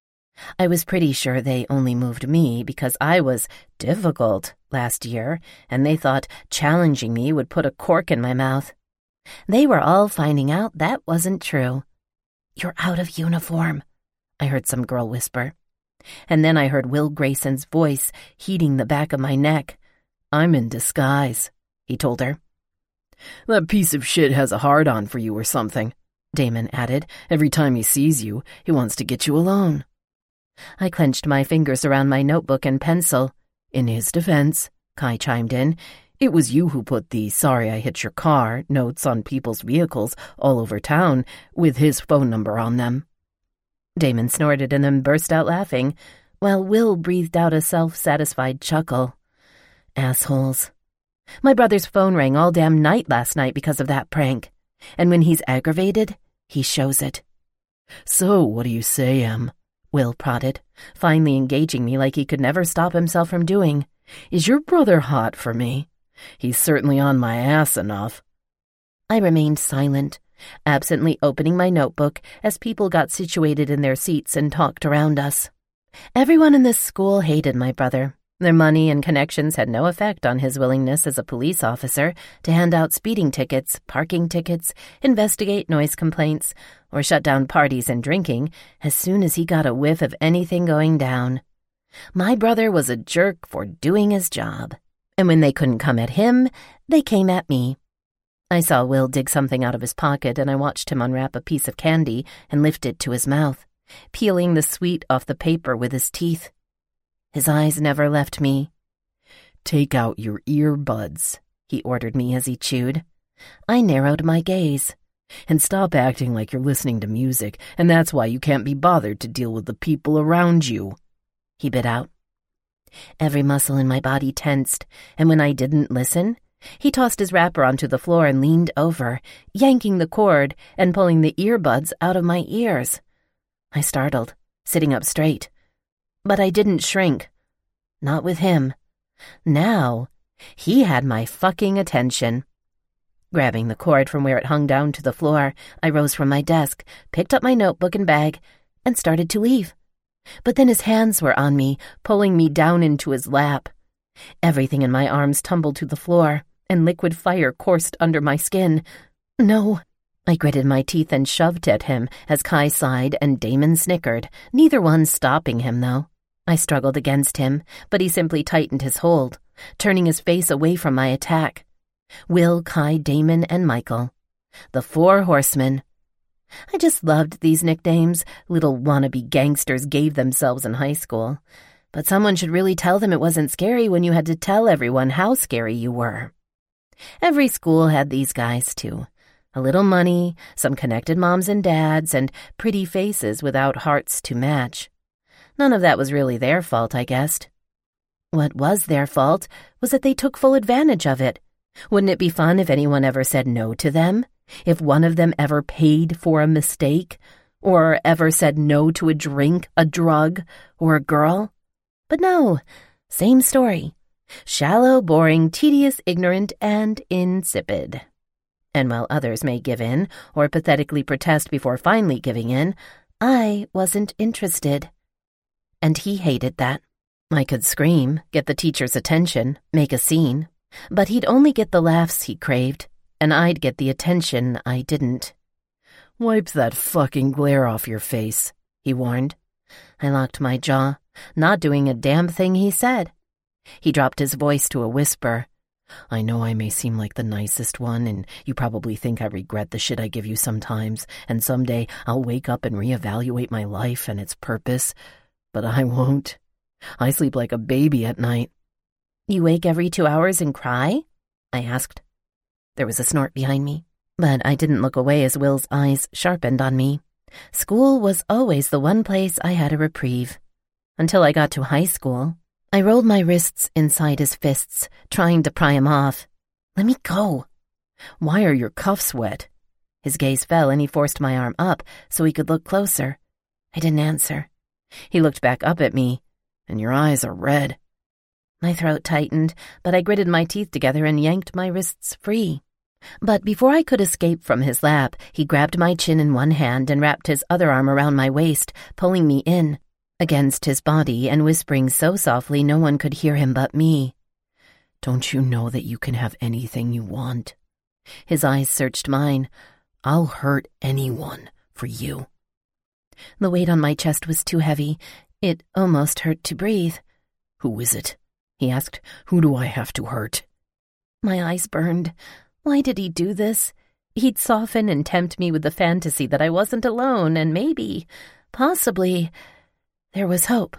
I was pretty sure they only moved me because I was difficult last year, and they thought challenging me would put a cork in my mouth. They were all finding out that wasn't true. "You're out of uniform," I heard some girl whisper. And then I heard Will Grayson's voice heating the back of my neck. "I'm in disguise," he told her. "That piece of shit has a hard-on for you or something," Damon added. "Every time he sees you, he wants to get you alone." I clenched my fingers around my notebook and pencil. "In his defense," Kai chimed in, "it was you who put the 'sorry I hit your car' notes on people's vehicles all over town with his phone number on them." Damon snorted and then burst out laughing, while Will breathed out a self-satisfied chuckle. Assholes. My brother's phone rang all damn night last night because of that prank, and when he's aggravated, he shows it. "So, what do you say, Em?" Will prodded, finally engaging me like he could never stop himself from doing. "Is your brother hot for me? He's certainly on my ass enough." I remained silent, absently opening my notebook as people got situated in their seats and talked around us. Everyone in this school hated my brother. Their money and connections had no effect on his willingness as a police officer to hand out speeding tickets, parking tickets, investigate noise complaints, or shut down parties and drinking as soon as he got a whiff of anything going down. My brother was a jerk for doing his job, and when they couldn't come at him, they came at me. I saw Will dig something out of his pocket, and I watched him unwrap a piece of candy and lift it to his mouth, peeling the sweet off the paper with his teeth. His eyes never left me. "Take out your earbuds," he ordered me as he chewed. I narrowed my gaze. "And stop acting like you're listening to music, and that's why you can't be bothered to deal with the people around you," he bit out. Every muscle in my body tensed, and when I didn't listen, he tossed his wrapper onto the floor and leaned over, yanking the cord and pulling the earbuds out of my ears. I startled, sitting up straight. But I didn't shrink. Not with him. Now, he had my fucking attention. Grabbing the cord from where it hung down to the floor, I rose from my desk, picked up my notebook and bag, and started to leave. But then his hands were on me, pulling me down into his lap. Everything in my arms tumbled to the floor, and liquid fire coursed under my skin. "No." I gritted my teeth and shoved at him as Kai sighed and Damon snickered, neither one stopping him, though. I struggled against him, but he simply tightened his hold, turning his face away from my attack. Will, Kai, Damon, and Michael. The 4 horsemen. I just loved these nicknames little wannabe gangsters gave themselves in high school. But someone should really tell them it wasn't scary when you had to tell everyone how scary you were. Every school had these guys, too. A little money, some connected moms and dads, and pretty faces without hearts to match. None of that was really their fault, I guessed. What was their fault was that they took full advantage of it. Wouldn't it be fun if anyone ever said no to them? If one of them ever paid for a mistake? Or ever said no to a drink, a drug, or a girl? But no, same story. Shallow, boring, tedious, ignorant, and insipid. And while others may give in, or pathetically protest before finally giving in, I wasn't interested. And he hated that. I could scream, get the teacher's attention, make a scene, but he'd only get the laughs he craved, and I'd get the attention I didn't. "Wipe that fucking glare off your face," he warned. I locked my jaw, not doing a damn thing he said. He dropped his voice to a whisper. "I know I may seem like the nicest one, and you probably think I regret the shit I give you sometimes, and someday I'll wake up and reevaluate my life and its purpose, but I won't. I sleep like a baby at night." "You wake every 2 hours and cry?" I asked. There was a snort behind me, but I didn't look away as Will's eyes sharpened on me. School was always the one place I had a reprieve. Until I got to high school. I rolled my wrists inside his fists, trying to pry him off. "Let me go." "Why are your cuffs wet?" His gaze fell and he forced my arm up so he could look closer. I didn't answer. He looked back up at me. "And your eyes are red." My throat tightened, but I gritted my teeth together and yanked my wrists free. But before I could escape from his lap, he grabbed my chin in one hand and wrapped his other arm around my waist, pulling me in, against his body and whispering so softly no one could hear him but me. "Don't you know that you can have anything you want?" His eyes searched mine. "I'll hurt anyone for you." The weight on my chest was too heavy. It almost hurt to breathe. "Who is it?" he asked. "Who do I have to hurt?" My eyes burned. Why did he do this? He'd soften and tempt me with the fantasy that I wasn't alone, and maybe, possibly, there was hope.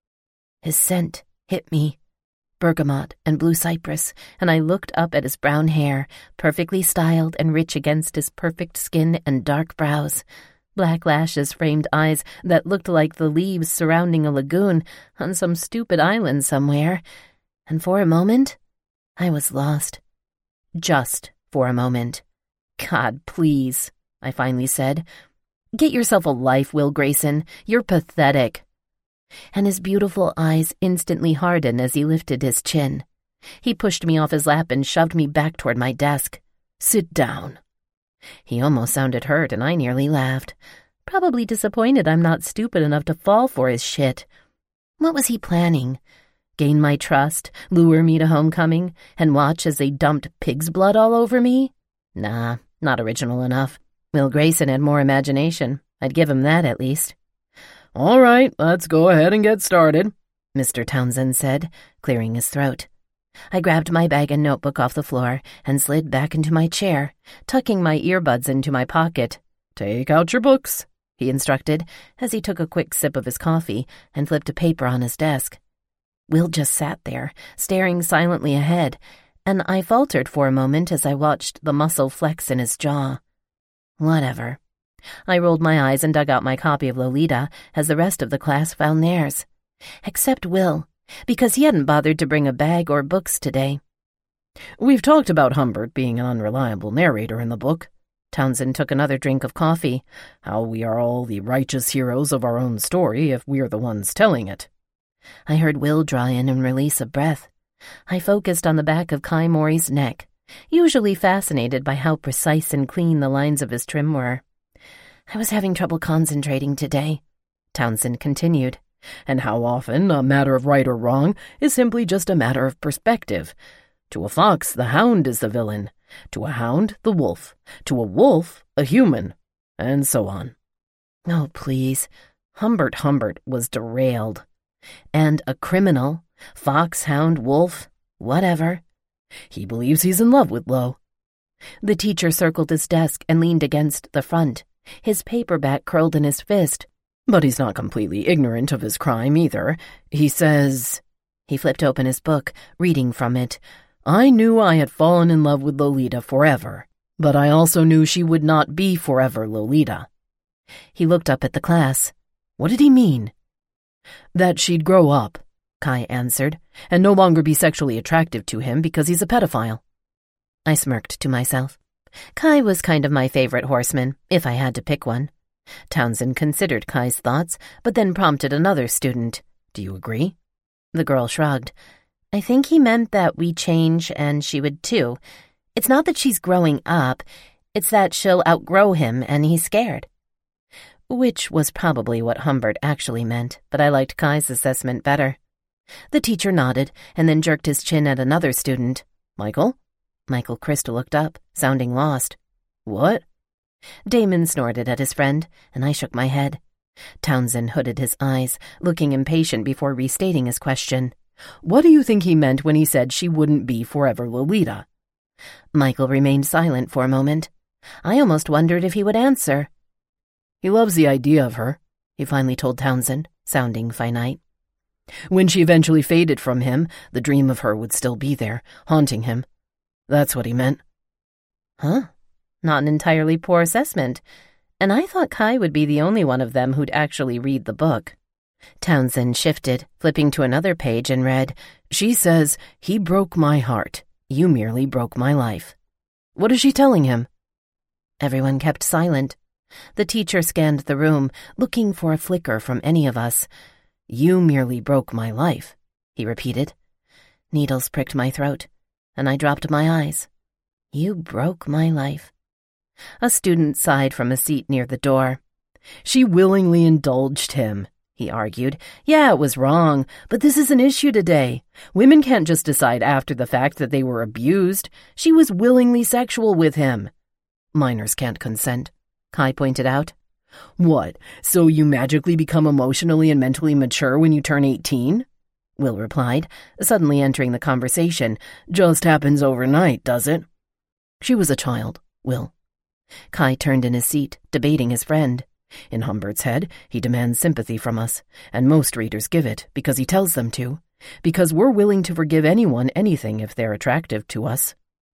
His scent hit me, bergamot and blue cypress, and I looked up at his brown hair, perfectly styled and rich against his perfect skin and dark brows. Black lashes framed eyes that looked like the leaves surrounding a lagoon on some stupid island somewhere. And for a moment, I was lost. Just for a moment. "God, please," I finally said. "Get yourself a life, Will Grayson. You're pathetic." And his beautiful eyes instantly hardened as he lifted his chin. He pushed me off his lap and shoved me back toward my desk. "Sit down." He almost sounded hurt, and I nearly laughed. Probably disappointed I'm not stupid enough to fall for his shit. What was he planning? Gain my trust, lure me to homecoming, and watch as they dumped pig's blood all over me? Nah, not original enough. Will Grayson had more imagination. I'd give him that at least. "All right, let's go ahead and get started." Mr. Townsend said, clearing his throat. I grabbed my bag and notebook off the floor and slid back into my chair, tucking my earbuds into my pocket. "Take out your books," he instructed as he took a quick sip of his coffee and flipped a paper on his desk. Will just sat there, staring silently ahead, and I faltered for a moment as I watched the muscle flex in his jaw. Whatever. I rolled my eyes and dug out my copy of Lolita as the rest of the class found theirs. Except Will, because he hadn't bothered to bring a bag or books today. "We've talked about Humbert being an unreliable narrator in the book." Townsend took another drink of coffee. "How we are all the righteous heroes of our own story if we're the ones telling it." I heard Will draw in and release a breath. I focused on the back of Kai Mori's neck, usually fascinated by how precise and clean the lines of his trim were. I was having trouble concentrating today, Townsend continued. "And how often a matter of right or wrong is simply just a matter of perspective. To a fox, the hound is the villain. To a hound, the wolf. To a wolf, a human. And so on." Oh, please. Humbert was derailed. And a criminal, fox, hound, wolf, whatever. "He believes he's in love with Lo." The teacher circled his desk and leaned against the front, his paperback curled in his fist. "But he's not completely ignorant of his crime either. He says..." He flipped open his book, reading from it. "I knew I had fallen in love with Lolita forever, but I also knew she would not be forever Lolita." He looked up at the class. What did he mean? "That she'd grow up," Kai answered, "and no longer be sexually attractive to him because he's a pedophile." I smirked to myself. Kai was kind of my favorite horseman, if I had to pick one. Townsend considered Kai's thoughts, but then prompted another student. "Do you agree?" The girl shrugged. "I think he meant that we change and she would too. It's not that she's growing up, it's that she'll outgrow him and he's scared." Which was probably what Humbert actually meant, but I liked Kai's assessment better. The teacher nodded and then jerked his chin at another student. "Michael?" Michael Crystal looked up, sounding lost. "What?" Damon snorted at his friend, and I shook my head. Townsend hooded his eyes, looking impatient before restating his question. "What do you think he meant when he said she wouldn't be forever Lolita?" Michael remained silent for a moment. I almost wondered if he would answer. "He loves the idea of her," he finally told Townsend, sounding finite. "When she eventually faded from him, the dream of her would still be there, haunting him. That's what he meant." Huh? Not an entirely poor assessment. And I thought Kai would be the only one of them who'd actually read the book. Townsend shifted, flipping to another page, and read, "She says, 'He broke my heart. You merely broke my life.'" "What is she telling him?" Everyone kept silent. The teacher scanned the room, looking for a flicker from any of us. "You merely broke my life," he repeated. Needles pricked my throat, and I dropped my eyes. You broke my life. A student sighed from a seat near the door. "She willingly indulged him," he argued. "Yeah, it was wrong, but this is an issue today. Women can't just decide after the fact that they were abused. She was willingly sexual with him." "Minors can't consent," Kai pointed out. "What, so you magically become emotionally and mentally mature when you turn 18? Will replied, suddenly entering the conversation. "Just happens overnight, does it?" "She was a child, Will." Kai turned in his seat, debating his friend. "In Humbert's head, he demands sympathy from us, and most readers give it because he tells them to, because we're willing to forgive anyone anything if they're attractive to us."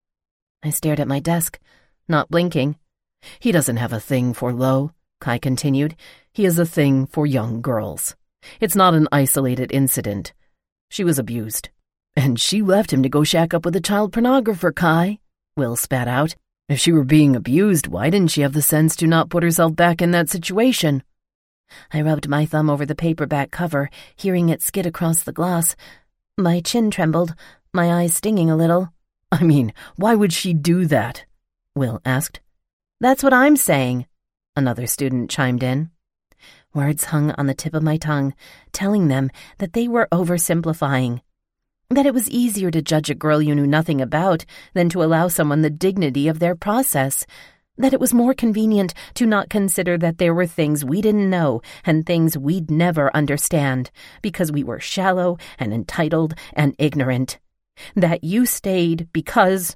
I stared at my desk, not blinking. "He doesn't have a thing for Lo," Kai continued. "He has a thing for young girls. It's not an isolated incident. She was abused. And she left him to go shack up with a child pornographer, Kai," Will spat out. "If she were being abused, why didn't she have the sense to not put herself back in that situation?" I rubbed my thumb over the paperback cover, hearing it skid across the gloss. My chin trembled, my eyes stinging a little. "I mean, why would she do that?" Will asked. "That's what I'm saying," another student chimed in. Words hung on the tip of my tongue, telling them that they were oversimplifying. That it was easier to judge a girl you knew nothing about than to allow someone the dignity of their process. That it was more convenient to not consider that there were things we didn't know and things we'd never understand because we were shallow and entitled and ignorant. That you stayed because...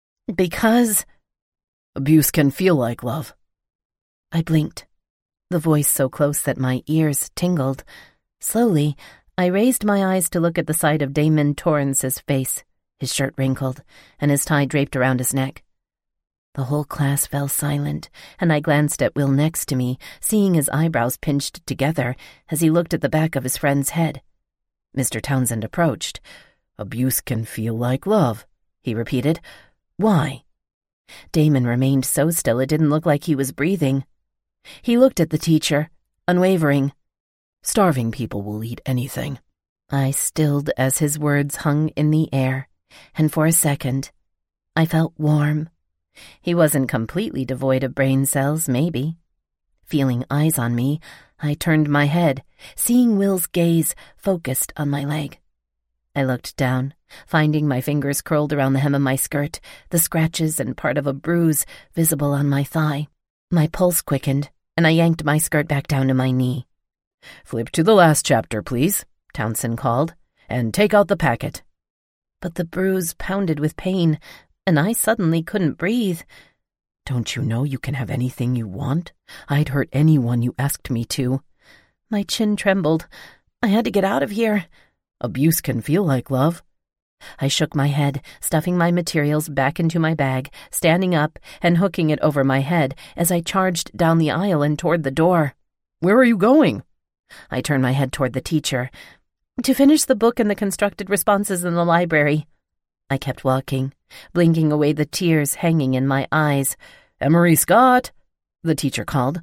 Abuse can feel like love. I blinked, the voice so close that my ears tingled. Slowly, I raised my eyes to look at the side of Damon Torrance's face, his shirt wrinkled, and his tie draped around his neck. The whole class fell silent, and I glanced at Will next to me, seeing his eyebrows pinched together as he looked at the back of his friend's head. Mr. Townsend approached. Abuse can feel like love, he repeated. Why? Damon remained so still it didn't look like he was breathing. He looked at the teacher, unwavering. Starving people will eat anything. I stilled as his words hung in the air, and for a second, I felt warm. He wasn't completely devoid of brain cells, maybe. Feeling eyes on me, I turned my head, seeing Will's gaze focused on my leg. I looked down, finding my fingers curled around the hem of my skirt, the scratches and part of a bruise visible on my thigh. My pulse quickened, and I yanked my skirt back down to my knee. "Flip to the last chapter, please," Townsend called, "and take out the packet." But the bruise pounded with pain, and I suddenly couldn't breathe. "Don't you know you can have anything you want? I'd hurt anyone you asked me to." My chin trembled. I had to get out of here. Abuse can feel like love. I shook my head, stuffing my materials back into my bag, standing up and hooking it over my head as I charged down the aisle and toward the door. "Where are you going?" I turned my head toward the teacher. "To finish the book and the constructed responses in the library." I kept walking, blinking away the tears hanging in my eyes. "Emery Scott," the teacher called.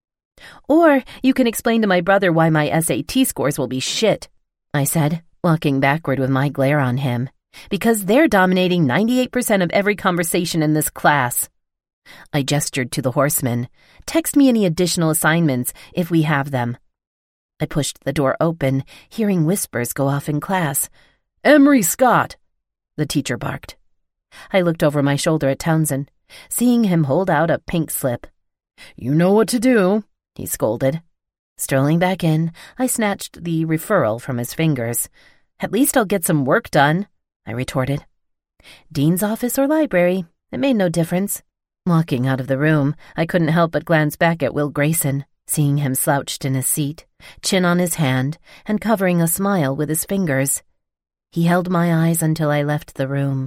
"Or you can explain to my brother why my SAT scores will be shit," I said, walking backward with my glare on him. "Because they're dominating 98% of every conversation in this class." I gestured to the horseman. "Text me any additional assignments if we have them." I pushed the door open, hearing whispers go off in class. "Emery Scott," the teacher barked. I looked over my shoulder at Townsend, seeing him hold out a pink slip. "You know what to do," he scolded. Strolling back in, I snatched the referral from his fingers. "At least I'll get some work done," I retorted. Dean's office or library, it made no difference. Walking out of the room, I couldn't help but glance back at Will Grayson, seeing him slouched in his seat, chin on his hand, and covering a smile with his fingers. He held my eyes until I left the room.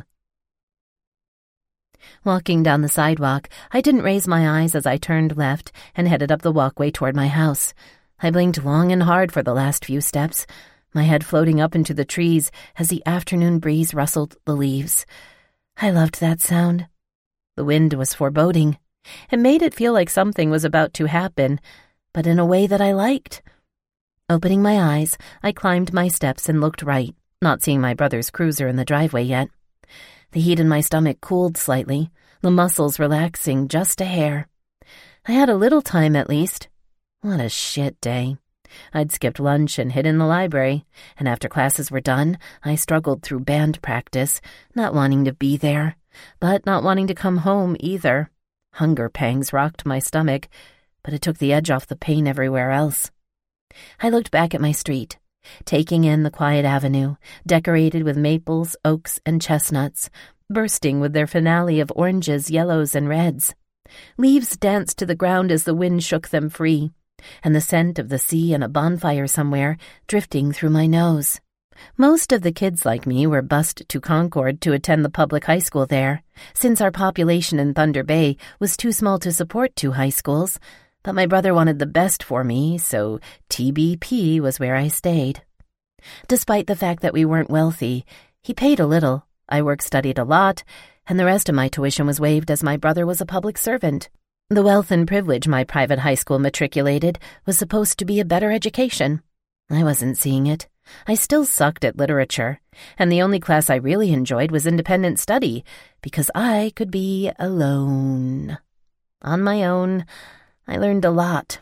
Walking down the sidewalk, I didn't raise my eyes as I turned left and headed up the walkway toward my house. I blinked long and hard for the last few steps, my head floating up into the trees as the afternoon breeze rustled the leaves. I loved that sound. The wind was foreboding. It made it feel like something was about to happen, but in a way that I liked. Opening my eyes, I climbed my steps and looked right, not seeing my brother's cruiser in the driveway yet. The heat in my stomach cooled slightly, the muscles relaxing just a hair. I had a little time at least. What a shit day. I'd skipped lunch and hid in the library, and after classes were done, I struggled through band practice, not wanting to be there, but not wanting to come home either. Hunger pangs rocked my stomach, but it took the edge off the pain everywhere else. I looked back at my street, taking in the quiet avenue, decorated with maples, oaks, and chestnuts, bursting with their finale of oranges, yellows, and reds. Leaves danced to the ground as the wind shook them free, and the scent of the sea and a bonfire somewhere drifting through my nose. Most of the kids like me were bused to Concord to attend the public high school there, since our population in Thunder Bay was too small to support 2 high schools, but my brother wanted the best for me, so TBP was where I stayed. Despite the fact that we weren't wealthy, he paid a little, I work-studied a lot, and the rest of my tuition was waived as my brother was a public servant. The wealth and privilege my private high school matriculated was supposed to be a better education. I wasn't seeing it. I still sucked at literature, and the only class I really enjoyed was independent study, because I could be alone. On my own, I learned a lot.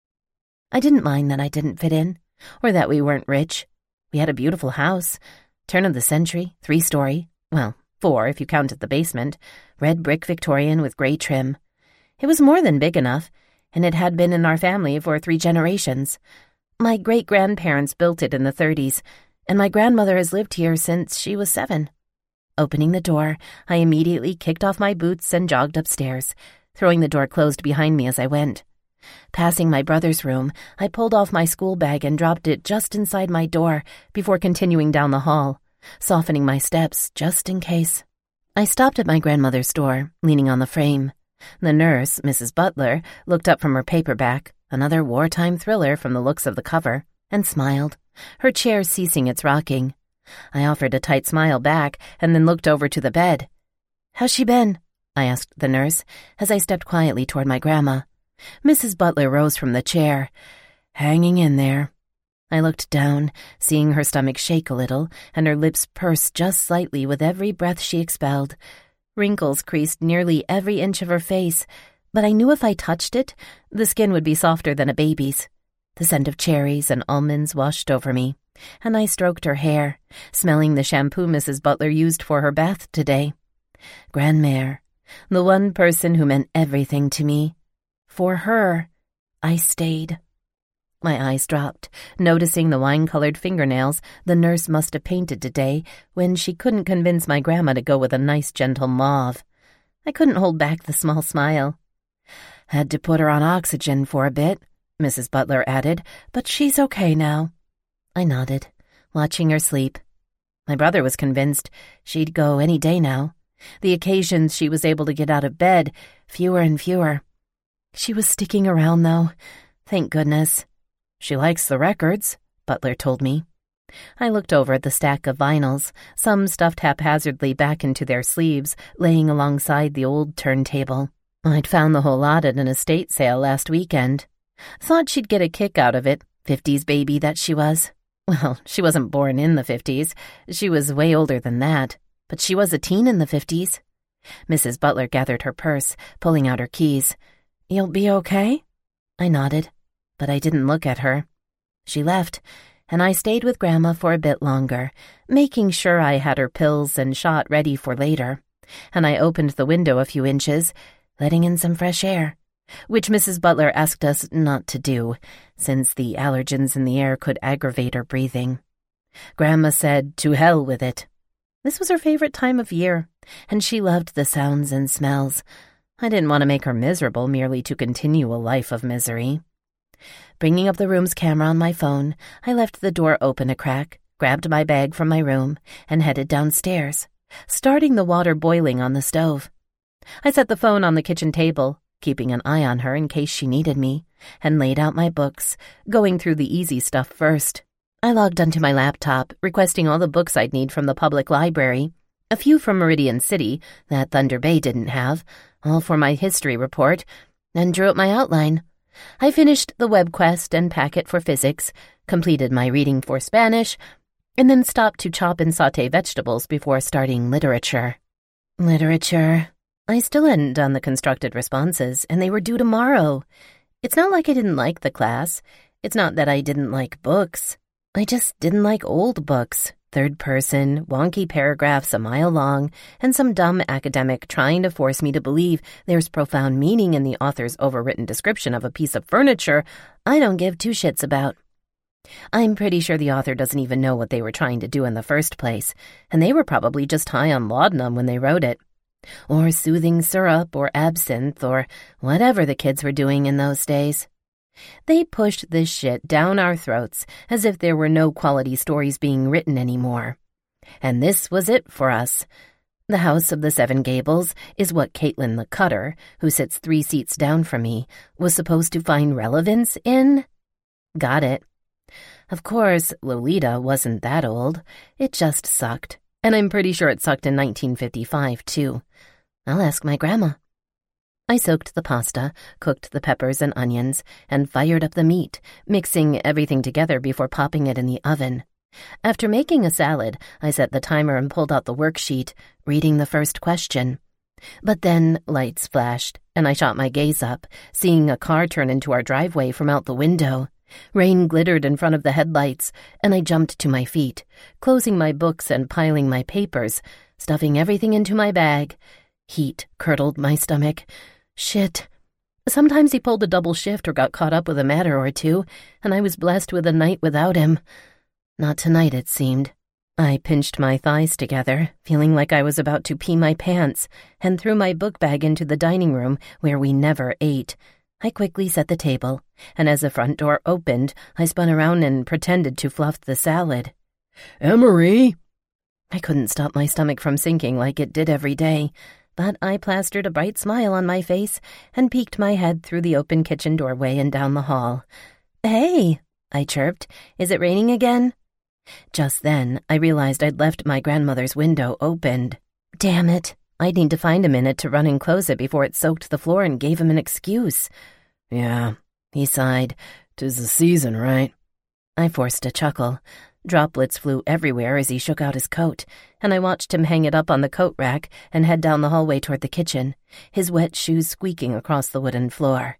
I didn't mind that I didn't fit in, or that we weren't rich. We had a beautiful house, turn of the century, 3-story, well, 4 if you counted the basement, red brick Victorian with gray trim. It was more than big enough, and it had been in our family for 3 generations. My great-grandparents built it in the 30s, and my grandmother has lived here since she was 7. Opening the door, I immediately kicked off my boots and jogged upstairs, throwing the door closed behind me as I went. Passing my brother's room, I pulled off my school bag and dropped it just inside my door before continuing down the hall, softening my steps just in case. I stopped at my grandmother's door, leaning on the frame. The nurse, Mrs. Butler, looked up from her paperback, another wartime thriller from the looks of the cover, and smiled, her chair ceasing its rocking. I offered a tight smile back and then looked over to the bed. "How's she been?" I asked the nurse as I stepped quietly toward my grandma. Mrs. Butler rose from the chair. "Hanging in there." I looked down, seeing her stomach shake a little and her lips purse just slightly with every breath she expelled. Wrinkles creased nearly every inch of her face, but I knew if I touched it, the skin would be softer than a baby's. The scent of cherries and almonds washed over me, and I stroked her hair, smelling the shampoo Mrs. Butler used for her bath today. Grandmère, the one person who meant everything to me. For her, I stayed. My eyes dropped, noticing the wine-colored fingernails the nurse must have painted today when she couldn't convince my grandma to go with a nice gentle mauve. I couldn't hold back the small smile. "Had to put her on oxygen for a bit," Mrs. Butler added, "but she's okay now." I nodded, watching her sleep. My brother was convinced she'd go any day now. The occasions she was able to get out of bed, fewer and fewer. She was sticking around, though. Thank goodness. "She likes the records," Butler told me. I looked over at the stack of vinyls, some stuffed haphazardly back into their sleeves, laying alongside the old turntable. I'd found the whole lot at an estate sale last weekend. Thought she'd get a kick out of it, 50s baby that she was. Well, she wasn't born in the 50s. She was way older than that, but she was a teen in the 50s. Mrs. Butler gathered her purse, pulling out her keys. "You'll be okay?" I nodded, but I didn't look at her. She left, and I stayed with Grandma for a bit longer, making sure I had her pills and shot ready for later. And I opened the window a few inches, letting in some fresh air, which Mrs. Butler asked us not to do, since the allergens in the air could aggravate her breathing. Grandma said, "To hell with it." This was her favorite time of year, and she loved the sounds and smells. I didn't want to make her miserable merely to continue a life of misery. Bringing up the room's camera on my phone, I left the door open a crack, grabbed my bag from my room, and headed downstairs, starting the water boiling on the stove. I set the phone on the kitchen table, keeping an eye on her in case she needed me, and laid out my books, going through the easy stuff first. I logged onto my laptop, requesting all the books I'd need from the public library, a few from Meridian City that Thunder Bay didn't have, all for my history report, and drew up my outline. I finished the web quest and packet for physics, completed my reading for Spanish, and then stopped to chop and saute vegetables before starting literature. Literature. I still hadn't done the constructed responses, and they were due tomorrow. It's not like I didn't like the class. It's not that I didn't like books. I just didn't like old books. Third person, wonky paragraphs a mile long, and some dumb academic trying to force me to believe there's profound meaning in the author's overwritten description of a piece of furniture I don't give 2 shits about. I'm pretty sure the author doesn't even know what they were trying to do in the first place, and they were probably just high on laudanum when they wrote it. Or soothing syrup, or absinthe, or whatever the kids were doing in those days. They pushed this shit down our throats as if there were no quality stories being written anymore. And this was it for us. The House of the Seven Gables is what Caitlin the Cutter, who sits 3 seats down from me, was supposed to find relevance in? Got it. Of course, Lolita wasn't that old. It just sucked. And I'm pretty sure it sucked in 1955, too. I'll ask my grandma. I soaked the pasta, cooked the peppers and onions, and fired up the meat, mixing everything together before popping it in the oven. After making a salad, I set the timer and pulled out the worksheet, reading the first question. But then lights flashed, and I shot my gaze up, seeing a car turn into our driveway from out the window. Rain glittered in front of the headlights, and I jumped to my feet, closing my books and piling my papers, stuffing everything into my bag. Heat curdled my stomach. Shit, Sometimes he pulled a double shift or got caught up with a matter or two, and I was blessed with a night without him. Not tonight, it seemed. I pinched my thighs together, feeling like I was about to pee my pants, and threw my book bag into the dining room where we never ate. I quickly set the table, and as the front door opened, I spun around and pretended to fluff the salad. Emery! I couldn't stop my stomach from sinking like it did every day, but I plastered a bright smile on my face and peeked my head through the open kitchen doorway and down the hall. "Hey," I chirped, "is it raining again?" Just then, I realized I'd left my grandmother's window opened. Damn it, I'd need to find a minute to run and close it before it soaked the floor and gave him an excuse. "Yeah," he sighed. "'Tis the season, right?" I forced a chuckle. Droplets flew everywhere as he shook out his coat, and I watched him hang it up on the coat rack and head down the hallway toward the kitchen, his wet shoes squeaking across the wooden floor.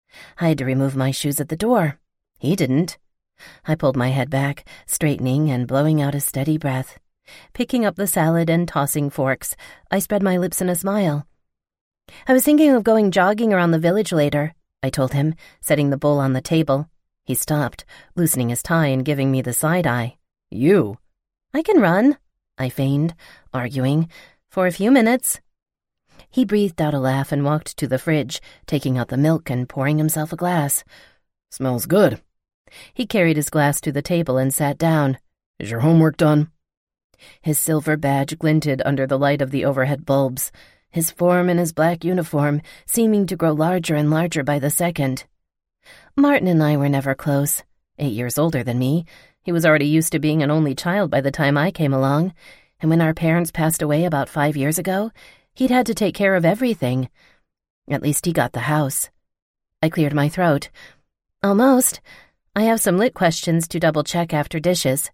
I had to remove my shoes at the door. He didn't. I pulled my head back, straightening and blowing out a steady breath. Picking up the salad and tossing forks, I spread my lips in a smile. "I was thinking of going jogging around the village later," I told him, setting the bowl on the table. He stopped, loosening his tie and giving me the side eye. "You?" "I can run," I feigned, arguing, "for a few minutes." He breathed out a laugh and walked to the fridge, taking out the milk and pouring himself a glass. "Smells good." He carried his glass to the table and sat down. "Is your homework done?" His silver badge glinted under the light of the overhead bulbs, his form and his black uniform seeming to grow larger and larger by the second. Martin and I were never close. 8 years older than me, he was already used to being an only child by the time I came along, and when our parents passed away about 5 years ago, he'd had to take care of everything. At least he got the house. I cleared my throat. "Almost. I have some lit questions to double-check after dishes."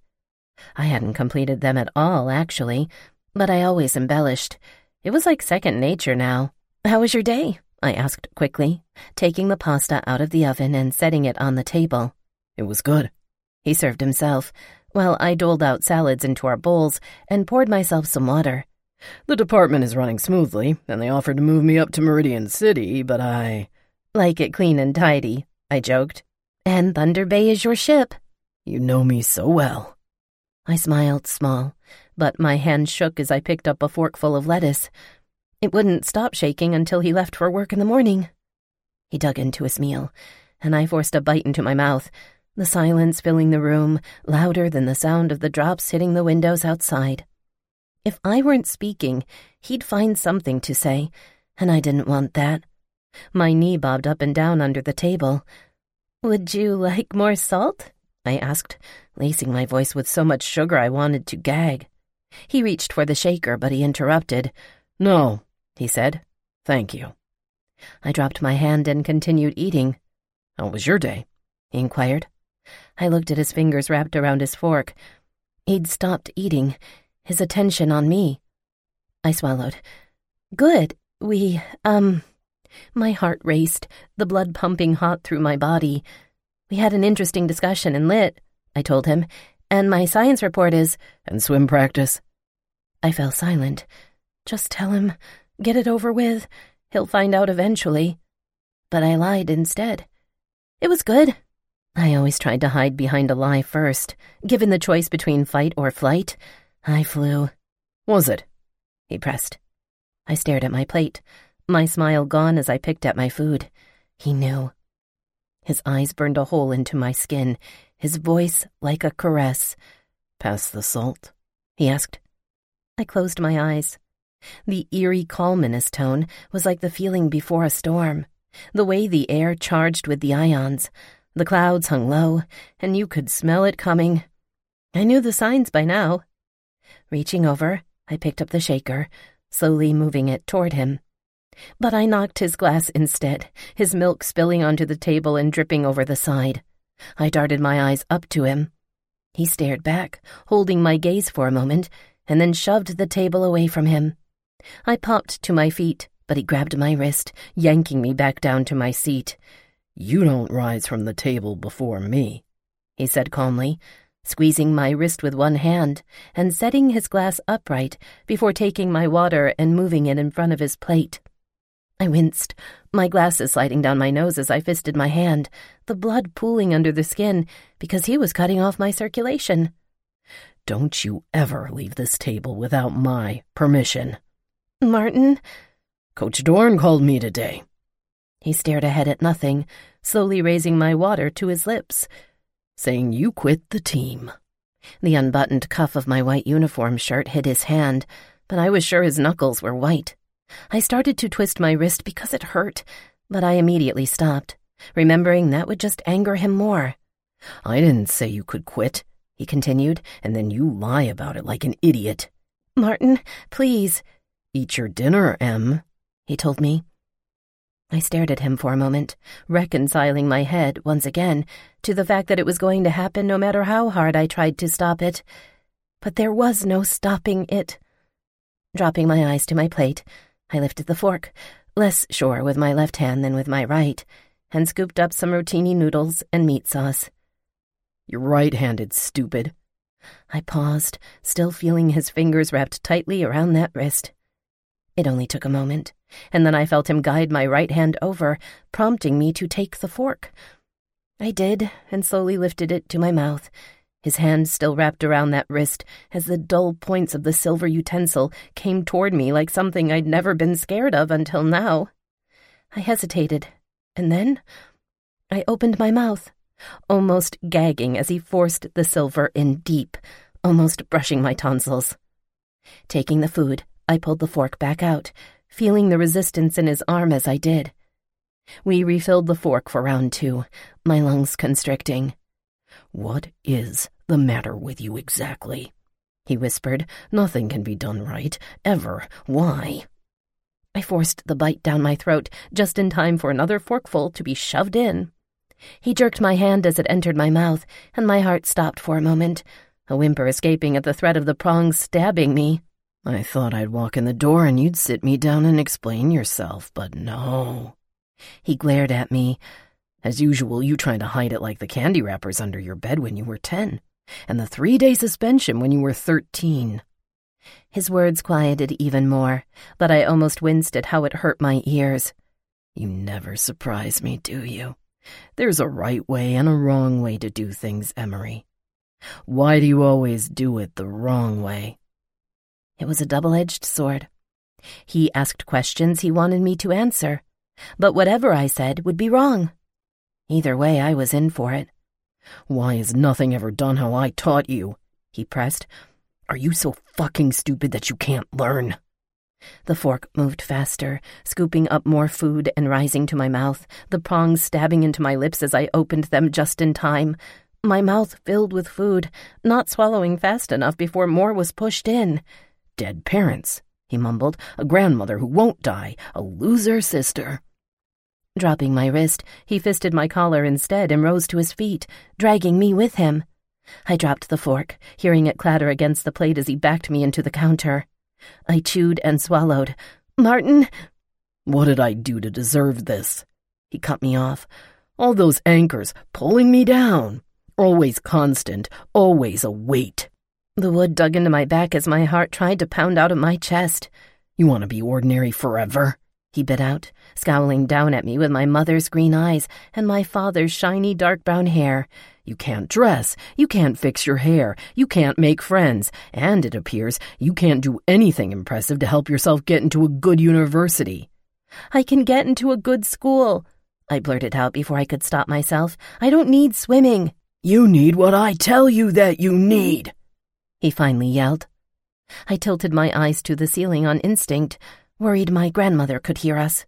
I hadn't completed them at all, actually, but I always embellished. It was like second nature now. "How was your day?" I asked quickly, taking the pasta out of the oven and setting it on the table. "It was good." He served himself, while I doled out salads into our bowls and poured myself some water. "The department is running smoothly, and they offered to move me up to Meridian City, but I—" "Like it clean and tidy," I joked. "And Thunder Bay is your ship." "You know me so well." I smiled small, but my hand shook as I picked up a forkful of lettuce. It wouldn't stop shaking until he left for work in the morning. He dug into his meal, and I forced a bite into my mouth, the silence filling the room, louder than the sound of the drops hitting the windows outside. If I weren't speaking, he'd find something to say, and I didn't want that. My knee bobbed up and down under the table. "Would you like more salt?" I asked, lacing my voice with so much sugar I wanted to gag. He reached for the shaker, but he interrupted. "No," he said. "Thank you." I dropped my hand and continued eating. "How was your day?" he inquired. I looked at his fingers wrapped around his fork. He'd stopped eating, his attention on me. I swallowed. "Good. My heart raced, the blood pumping hot through my body. "We had an interesting discussion in lit," I told him, "and my science report is—" "And swim practice?" I fell silent. Just tell him. Get it over with. He'll find out eventually. But I lied instead. It was good. I always tried to hide behind a lie first. Given the choice between fight or flight, I flew. "Was it?" he pressed. I stared at my plate, my smile gone as I picked at my food. He knew. His eyes burned a hole into my skin, his voice like a caress. "Pass the salt?" he asked. I closed my eyes. The eerie calm in his tone was like the feeling before a storm, the way the air charged with the ions. The clouds hung low, and you could smell it coming. I knew the signs by now. Reaching over, I picked up the shaker, slowly moving it toward him. But I knocked his glass instead, his milk spilling onto the table and dripping over the side. I darted my eyes up to him. He stared back, holding my gaze for a moment, and then shoved the table away from him. I popped to my feet, but he grabbed my wrist, yanking me back down to my seat. "You don't rise from the table before me," he said calmly, squeezing my wrist with one hand and setting his glass upright before taking my water and moving it in front of his plate. I winced, my glasses sliding down my nose as I fisted my hand, the blood pooling under the skin because he was cutting off my circulation. Don't you ever leave this table without my permission. Martin? Coach Dorn called me today. He stared ahead at nothing, slowly raising my water to his lips. Saying you quit the team. The unbuttoned cuff of my white uniform shirt hid his hand, but I was sure his knuckles were white. I started to twist my wrist because it hurt, but I immediately stopped, remembering that would just anger him more. I didn't say you could quit, he continued, and then you lie about it like an idiot. Martin, please. Eat your dinner, Em, he told me. I stared at him for a moment, reconciling my head, once again, to the fact that it was going to happen no matter how hard I tried to stop it. But there was no stopping it. Dropping my eyes to my plate, I lifted the fork, less sure with my left hand than with my right, and scooped up some rotini noodles and meat sauce. You're right-handed, stupid. I paused, still feeling his fingers wrapped tightly around that wrist. It only took a moment, and then I felt him guide my right hand over, prompting me to take the fork. I did, and slowly lifted it to my mouth, his hand still wrapped around that wrist as the dull points of the silver utensil came toward me like something I'd never been scared of until now. I hesitated, and then I opened my mouth, almost gagging as he forced the silver in deep, almost brushing my tonsils. Taking the food, I pulled the fork back out, feeling the resistance in his arm as I did. We refilled the fork for round 2, my lungs constricting. What is the matter with you exactly? He whispered. Nothing can be done right, ever. Why? I forced the bite down my throat just in time for another forkful to be shoved in. He jerked my hand as it entered my mouth, and my heart stopped for a moment, a whimper escaping at the threat of the prongs stabbing me. I thought I'd walk in the door and you'd sit me down and explain yourself, but no. He glared at me. As usual, you trying to hide it like the candy wrappers under your bed when you were 10, and the 3-day suspension when you were 13. His words quieted even more, but I almost winced at how it hurt my ears. You never surprise me, do you? There's a right way and a wrong way to do things, Emery. Why do you always do it the wrong way? It was a double-edged sword. He asked questions he wanted me to answer, but whatever I said would be wrong. Either way, I was in for it. Why is nothing ever done how I taught you? He pressed. Are you so fucking stupid that you can't learn? The fork moved faster, scooping up more food and rising to my mouth, the prongs stabbing into my lips as I opened them just in time. My mouth filled with food, not swallowing fast enough before more was pushed in. Dead parents, he mumbled. A grandmother who won't die. A loser sister. Dropping my wrist, he fisted my collar instead and rose to his feet, dragging me with him. I dropped the fork, hearing it clatter against the plate as he backed me into the counter. I chewed and swallowed. Martin! What did I do to deserve this? He cut me off. All those anchors pulling me down. Always constant, always a weight. The wood dug into my back as my heart tried to pound out of my chest. You want to be ordinary forever? He bit out, scowling down at me with my mother's green eyes and my father's shiny dark brown hair. You can't dress, you can't fix your hair, you can't make friends, and it appears you can't do anything impressive to help yourself get into a good university. I can get into a good school, I blurted out before I could stop myself. I don't need swimming. You need what I tell you that you need, he finally yelled. I tilted my eyes to the ceiling on instinct, worried my grandmother could hear us.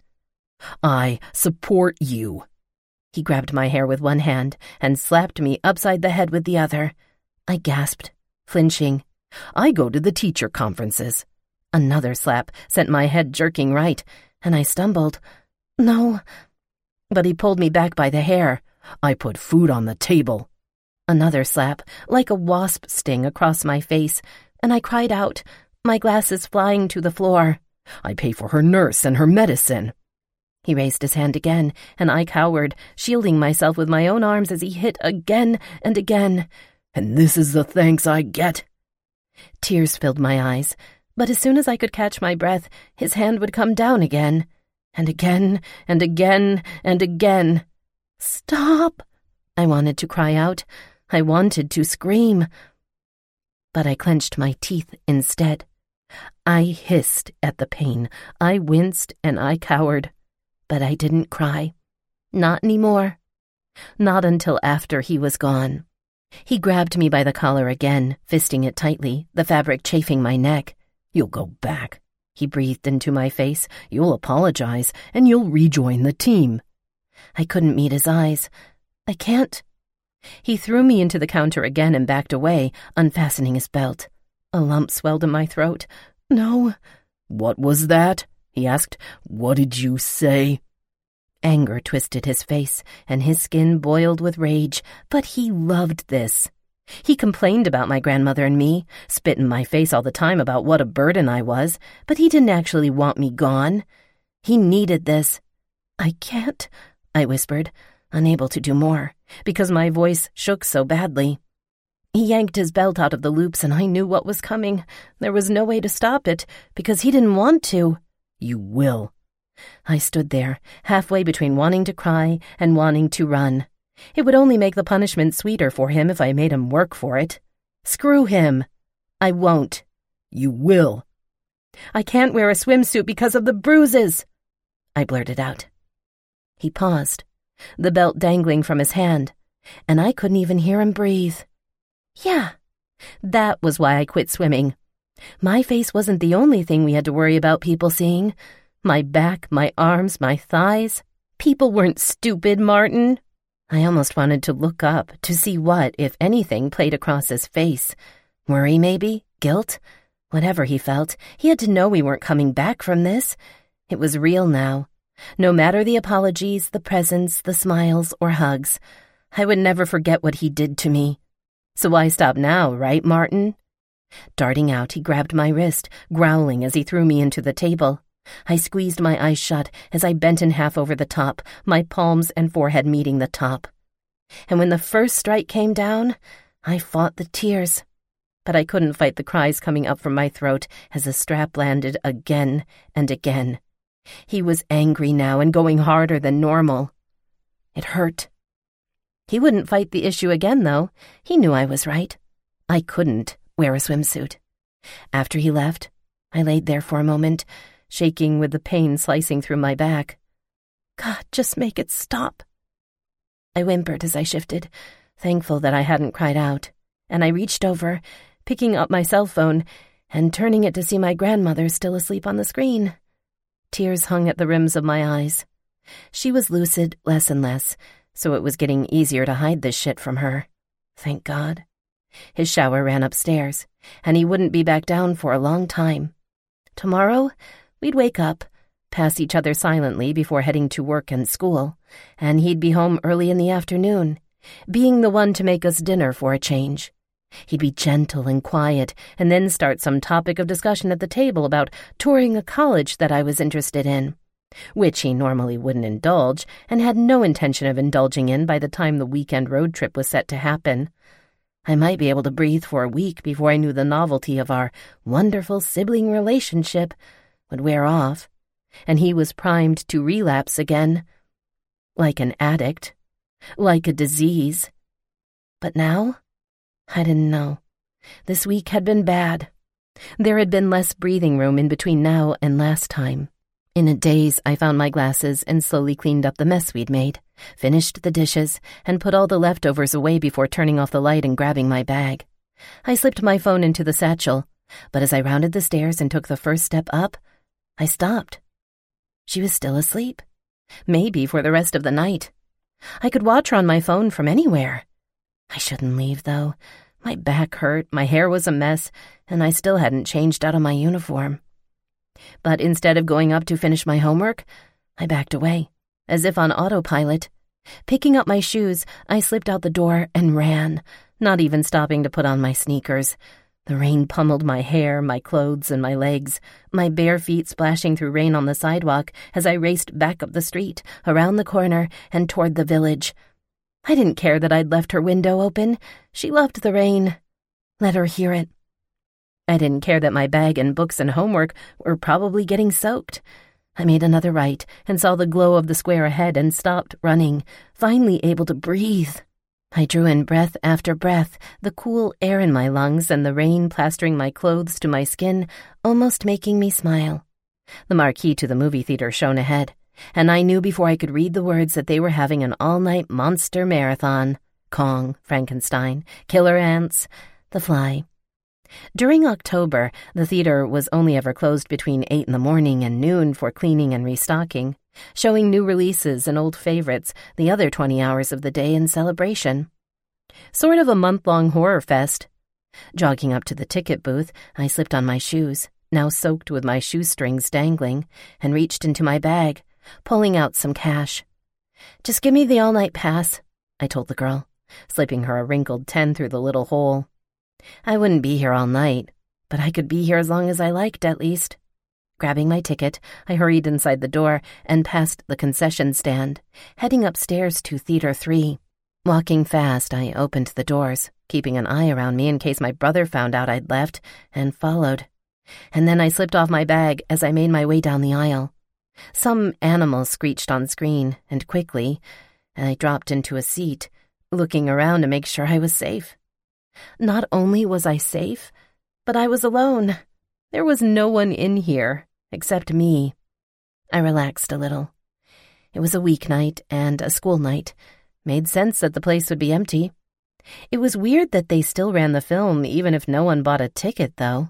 I support you. He grabbed my hair with one hand and slapped me upside the head with the other. I gasped, flinching. I go to the teacher conferences. Another slap sent my head jerking right, and I stumbled. No. But he pulled me back by the hair. I put food on the table. Another slap, like a wasp sting across my face, and I cried out, my glasses flying to the floor. I pay for her nurse and her medicine. He raised his hand again, and I cowered, shielding myself with my own arms as he hit again and again. And this is the thanks I get. Tears filled my eyes, but as soon as I could catch my breath, his hand would come down again. And again, and again, and again. Stop! I wanted to cry out. I wanted to scream. But I clenched my teeth instead. I hissed at the pain. I winced and I cowered. But I didn't cry. Not anymore. Not until after he was gone. He grabbed me by the collar again, fisting it tightly, the fabric chafing my neck. "You'll go back," he breathed into my face. "You'll apologize, and you'll rejoin the team." I couldn't meet his eyes. "I can't." He threw me into the counter again and backed away, unfastening his belt. A lump swelled in my throat. "No." "What was that?" he asked. "What did you say?" Anger twisted his face, and his skin boiled with rage, but he loved this. He complained about my grandmother and me, spit in my face all the time about what a burden I was, but he didn't actually want me gone. He needed this. "I can't," I whispered, unable to do more, because my voice shook so badly. He yanked his belt out of the loops, and I knew what was coming. There was no way to stop it, because he didn't want to. "You will." I stood there, halfway between wanting to cry and wanting to run. It would only make the punishment sweeter for him if I made him work for it. "Screw him." "I won't." "You will." "I can't wear a swimsuit because of the bruises," I blurted out. He paused, the belt dangling from his hand, and I couldn't even hear him breathe. Yeah, that was why I quit swimming. My face wasn't the only thing we had to worry about people seeing. My back, my arms, my thighs. People weren't stupid, Martin. I almost wanted to look up to see what, if anything, played across his face. Worry, maybe? Guilt? Whatever he felt, he had to know we weren't coming back from this. It was real now. No matter the apologies, the presents, the smiles, or hugs, I would never forget what he did to me. So why stop now, right, Martin? Darting out, he grabbed my wrist, growling as he threw me into the table. I squeezed my eyes shut as I bent in half over the top, my palms and forehead meeting the top. And when the first strike came down, I fought the tears. But I couldn't fight the cries coming up from my throat as the strap landed again and again. He was angry now and going harder than normal. It hurt. He wouldn't fight the issue again, though. He knew I was right. I couldn't wear a swimsuit. After he left, I laid there for a moment, shaking with the pain slicing through my back. God, just make it stop. I whimpered as I shifted, thankful that I hadn't cried out, and I reached over, picking up my cell phone and turning it to see my grandmother still asleep on the screen. Tears hung at the rims of my eyes. She was lucid less and less, so it was getting easier to hide this shit from her. Thank God. His shower ran upstairs, and he wouldn't be back down for a long time. Tomorrow, we'd wake up, pass each other silently before heading to work and school, and he'd be home early in the afternoon, being the one to make us dinner for a change. He'd be gentle and quiet, and then start some topic of discussion at the table about touring a college that I was interested in, which he normally wouldn't indulge and had no intention of indulging in by the time the weekend road trip was set to happen. I might be able to breathe for a week before I knew the novelty of our wonderful sibling relationship would wear off, and he was primed to relapse again, like an addict, like a disease. But now, I didn't know. This week had been bad. There had been less breathing room in between now and last time. In a daze, I found my glasses and slowly cleaned up the mess we'd made, finished the dishes, and put all the leftovers away before turning off the light and grabbing my bag. I slipped my phone into the satchel, but as I rounded the stairs and took the first step up, I stopped. She was still asleep. Maybe for the rest of the night. I could watch her on my phone from anywhere. I shouldn't leave, though. My back hurt, my hair was a mess, and I still hadn't changed out of my uniform. But instead of going up to finish my homework, I backed away, as if on autopilot. Picking up my shoes, I slipped out the door and ran, not even stopping to put on my sneakers. The rain pummeled my hair, my clothes, and my legs, my bare feet splashing through rain on the sidewalk as I raced back up the street, around the corner, and toward the village. I didn't care that I'd left her window open. She loved the rain. Let her hear it. I didn't care that my bag and books and homework were probably getting soaked. I made another right and saw the glow of the square ahead and stopped running, finally able to breathe. I drew in breath after breath, the cool air in my lungs and the rain plastering my clothes to my skin, almost making me smile. The marquee to the movie theater shone ahead, and I knew before I could read the words that they were having an all-night monster marathon. Kong, Frankenstein, Killer Ants, The Fly. During October, the theater was only ever closed between 8 in the morning and noon for cleaning and restocking, showing new releases and old favorites the other 20 hours of the day in celebration. Sort of a month-long horror fest. Jogging up to the ticket booth, I slipped on my shoes, now soaked with my shoestrings dangling, and reached into my bag, pulling out some cash. "Just give me the all-night pass," I told the girl, slipping her a wrinkled 10 through the little hole. I wouldn't be here all night, but I could be here as long as I liked, at least. Grabbing my ticket, I hurried inside the door and past the concession stand, heading upstairs to Theater 3. Walking fast, I opened the doors, keeping an eye around me in case my brother found out I'd left, and followed. And then I slipped off my bag as I made my way down the aisle. Some animal screeched on screen, and quickly, I dropped into a seat, looking around to make sure I was safe. Not only was I safe, but I was alone. There was no one in here, except me. I relaxed a little. It was a weeknight and a school night. Made sense that the place would be empty. It was weird that they still ran the film, even if no one bought a ticket, though.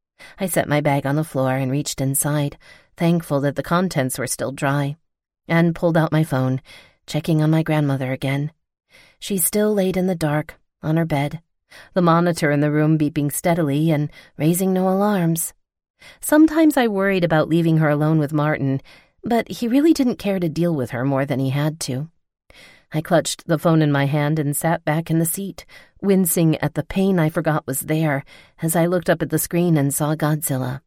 I set my bag on the floor and reached inside, thankful that the contents were still dry, and pulled out my phone, checking on my grandmother again. She still laid in the dark, on her bed, the monitor in the room beeping steadily and raising no alarms. Sometimes I worried about leaving her alone with Martin, but he really didn't care to deal with her more than he had to. I clutched the phone in my hand and sat back in the seat, wincing at the pain I forgot was there as I looked up at the screen and saw Godzilla.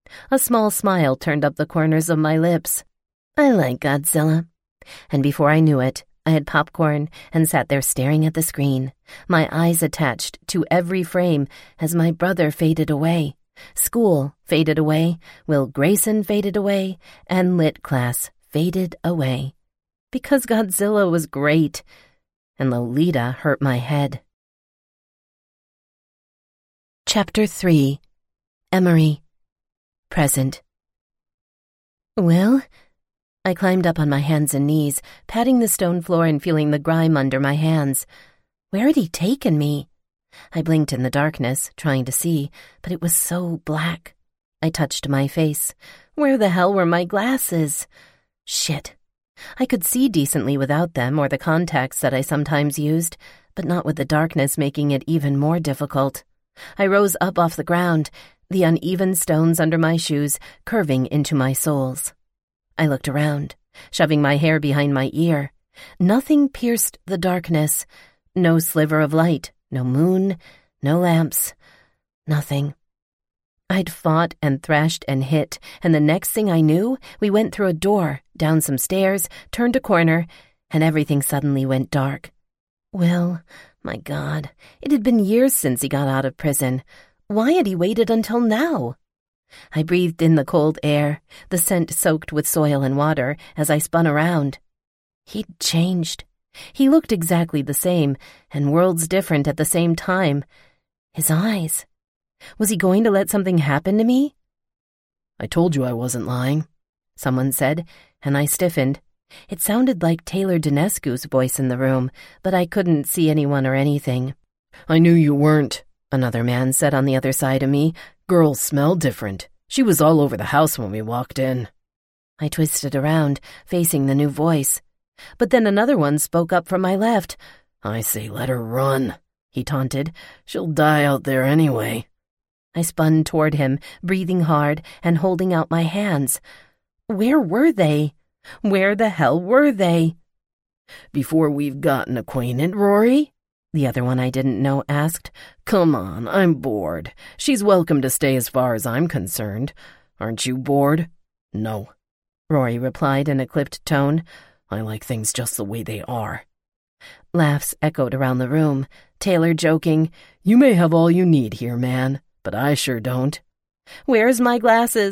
A small smile turned up the corners of my lips. I like Godzilla. And before I knew it, I had popcorn and sat there staring at the screen, my eyes attached to every frame as my brother faded away. School faded away, Will Grayson faded away, and lit class faded away. Because Godzilla was great, and Lolita hurt my head. Chapter 3. Emery. Present. Well? I climbed up on my hands and knees, patting the stone floor and feeling the grime under my hands. Where had he taken me? I blinked in the darkness, trying to see, but it was so black. I touched my face. Where the hell were my glasses? Shit. I could see decently without them or the contacts that I sometimes used, but not with the darkness making it even more difficult. I rose up off the ground, the uneven stones under my shoes curving into my soles. I looked around, shoving my hair behind my ear. Nothing pierced the darkness. No sliver of light, no moon, no lamps, nothing. I'd fought and thrashed and hit, and the next thing I knew, we went through a door, down some stairs, turned a corner, and everything suddenly went dark. Well, my God, it had been years since he got out of prison. Why had he waited until now? I breathed in the cold air, the scent soaked with soil and water, as I spun around. He'd changed. He looked exactly the same, and worlds different at the same time. His eyes. Was he going to let something happen to me? "I told you I wasn't lying," someone said, and I stiffened. It sounded like Taylor Dinescu's voice in the room, but I couldn't see anyone or anything. "I knew you weren't," another man said on the other side of me. "Girl smelled different. She was all over the house when we walked in." I twisted around, facing the new voice. But then another one spoke up from my left. "I say let her run," he taunted. "She'll die out there anyway." I spun toward him, breathing hard and holding out my hands. Where were they? Where the hell were they? "Before we've gotten acquainted, Rory?" the other one I didn't know asked. "Come on, I'm bored. She's welcome to stay as far as I'm concerned. Aren't you bored?" "No," Rory replied in a clipped tone. "I like things just the way they are." Laughs echoed around the room, Taylor joking, "You may have all you need here, man, but I sure don't." "Where's my glasses?"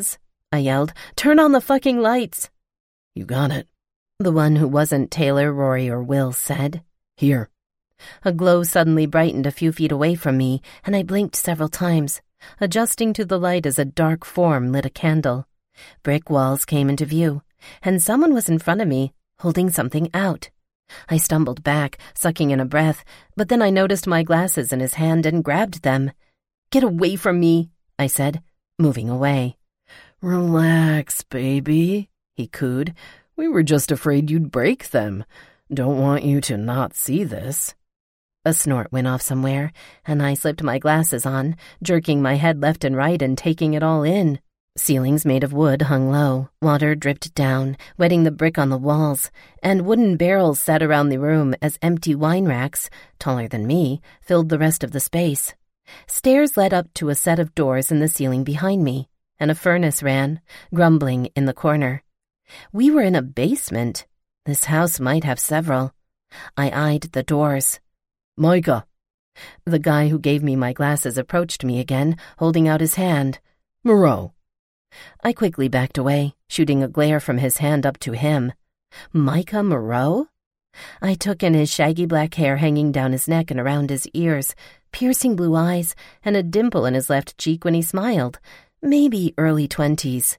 I yelled. "Turn on the fucking lights." "You got it," the one who wasn't Taylor, Rory, or Will said. "Here." A glow suddenly brightened a few feet away from me, and I blinked several times, adjusting to the light as a dark form lit a candle. Brick walls came into view, and someone was in front of me, holding something out. I stumbled back, sucking in a breath, but then I noticed my glasses in his hand and grabbed them. "Get away from me," I said, moving away. "Relax, baby," he cooed. "We were just afraid you'd break them. Don't want you to not see this." A snort went off somewhere, and I slipped my glasses on, jerking my head left and right and taking it all in. Ceilings made of wood hung low, water dripped down, wetting the brick on the walls, and wooden barrels sat around the room as empty wine racks, taller than me, filled the rest of the space. Stairs led up to a set of doors in the ceiling behind me, and a furnace ran, grumbling in the corner. We were in a basement. This house might have several. I eyed the doors. "Micah." The guy who gave me my glasses approached me again, holding out his hand. "Moreau." I quickly backed away, shooting a glare from his hand up to him. Micah Moreau? I took in his shaggy black hair hanging down his neck and around his ears, piercing blue eyes, and a dimple in his left cheek when he smiled. Maybe early 20s.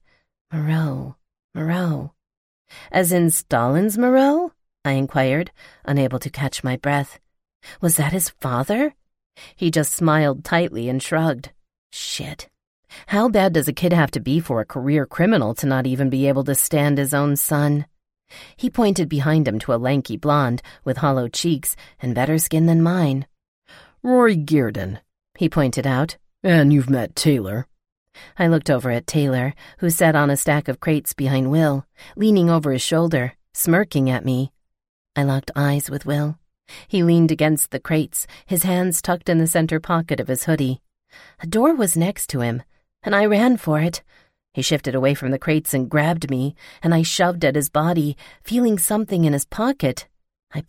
Moreau. As in Stalin's Moreau? I inquired, unable to catch my breath. Was that his father? He just smiled tightly and shrugged. Shit. How bad does a kid have to be for a career criminal to not even be able to stand his own son? He pointed behind him to a lanky blonde with hollow cheeks and better skin than mine. "Rory Gearden," he pointed out. "And you've met Taylor." I looked over at Taylor, who sat on a stack of crates behind Will, leaning over his shoulder, smirking at me. I locked eyes with Will. He leaned against the crates, his hands tucked in the center pocket of his hoodie. A door was next to him, and I ran for it. He shifted away from the crates and grabbed me, and I shoved at his body, feeling something in his pocket,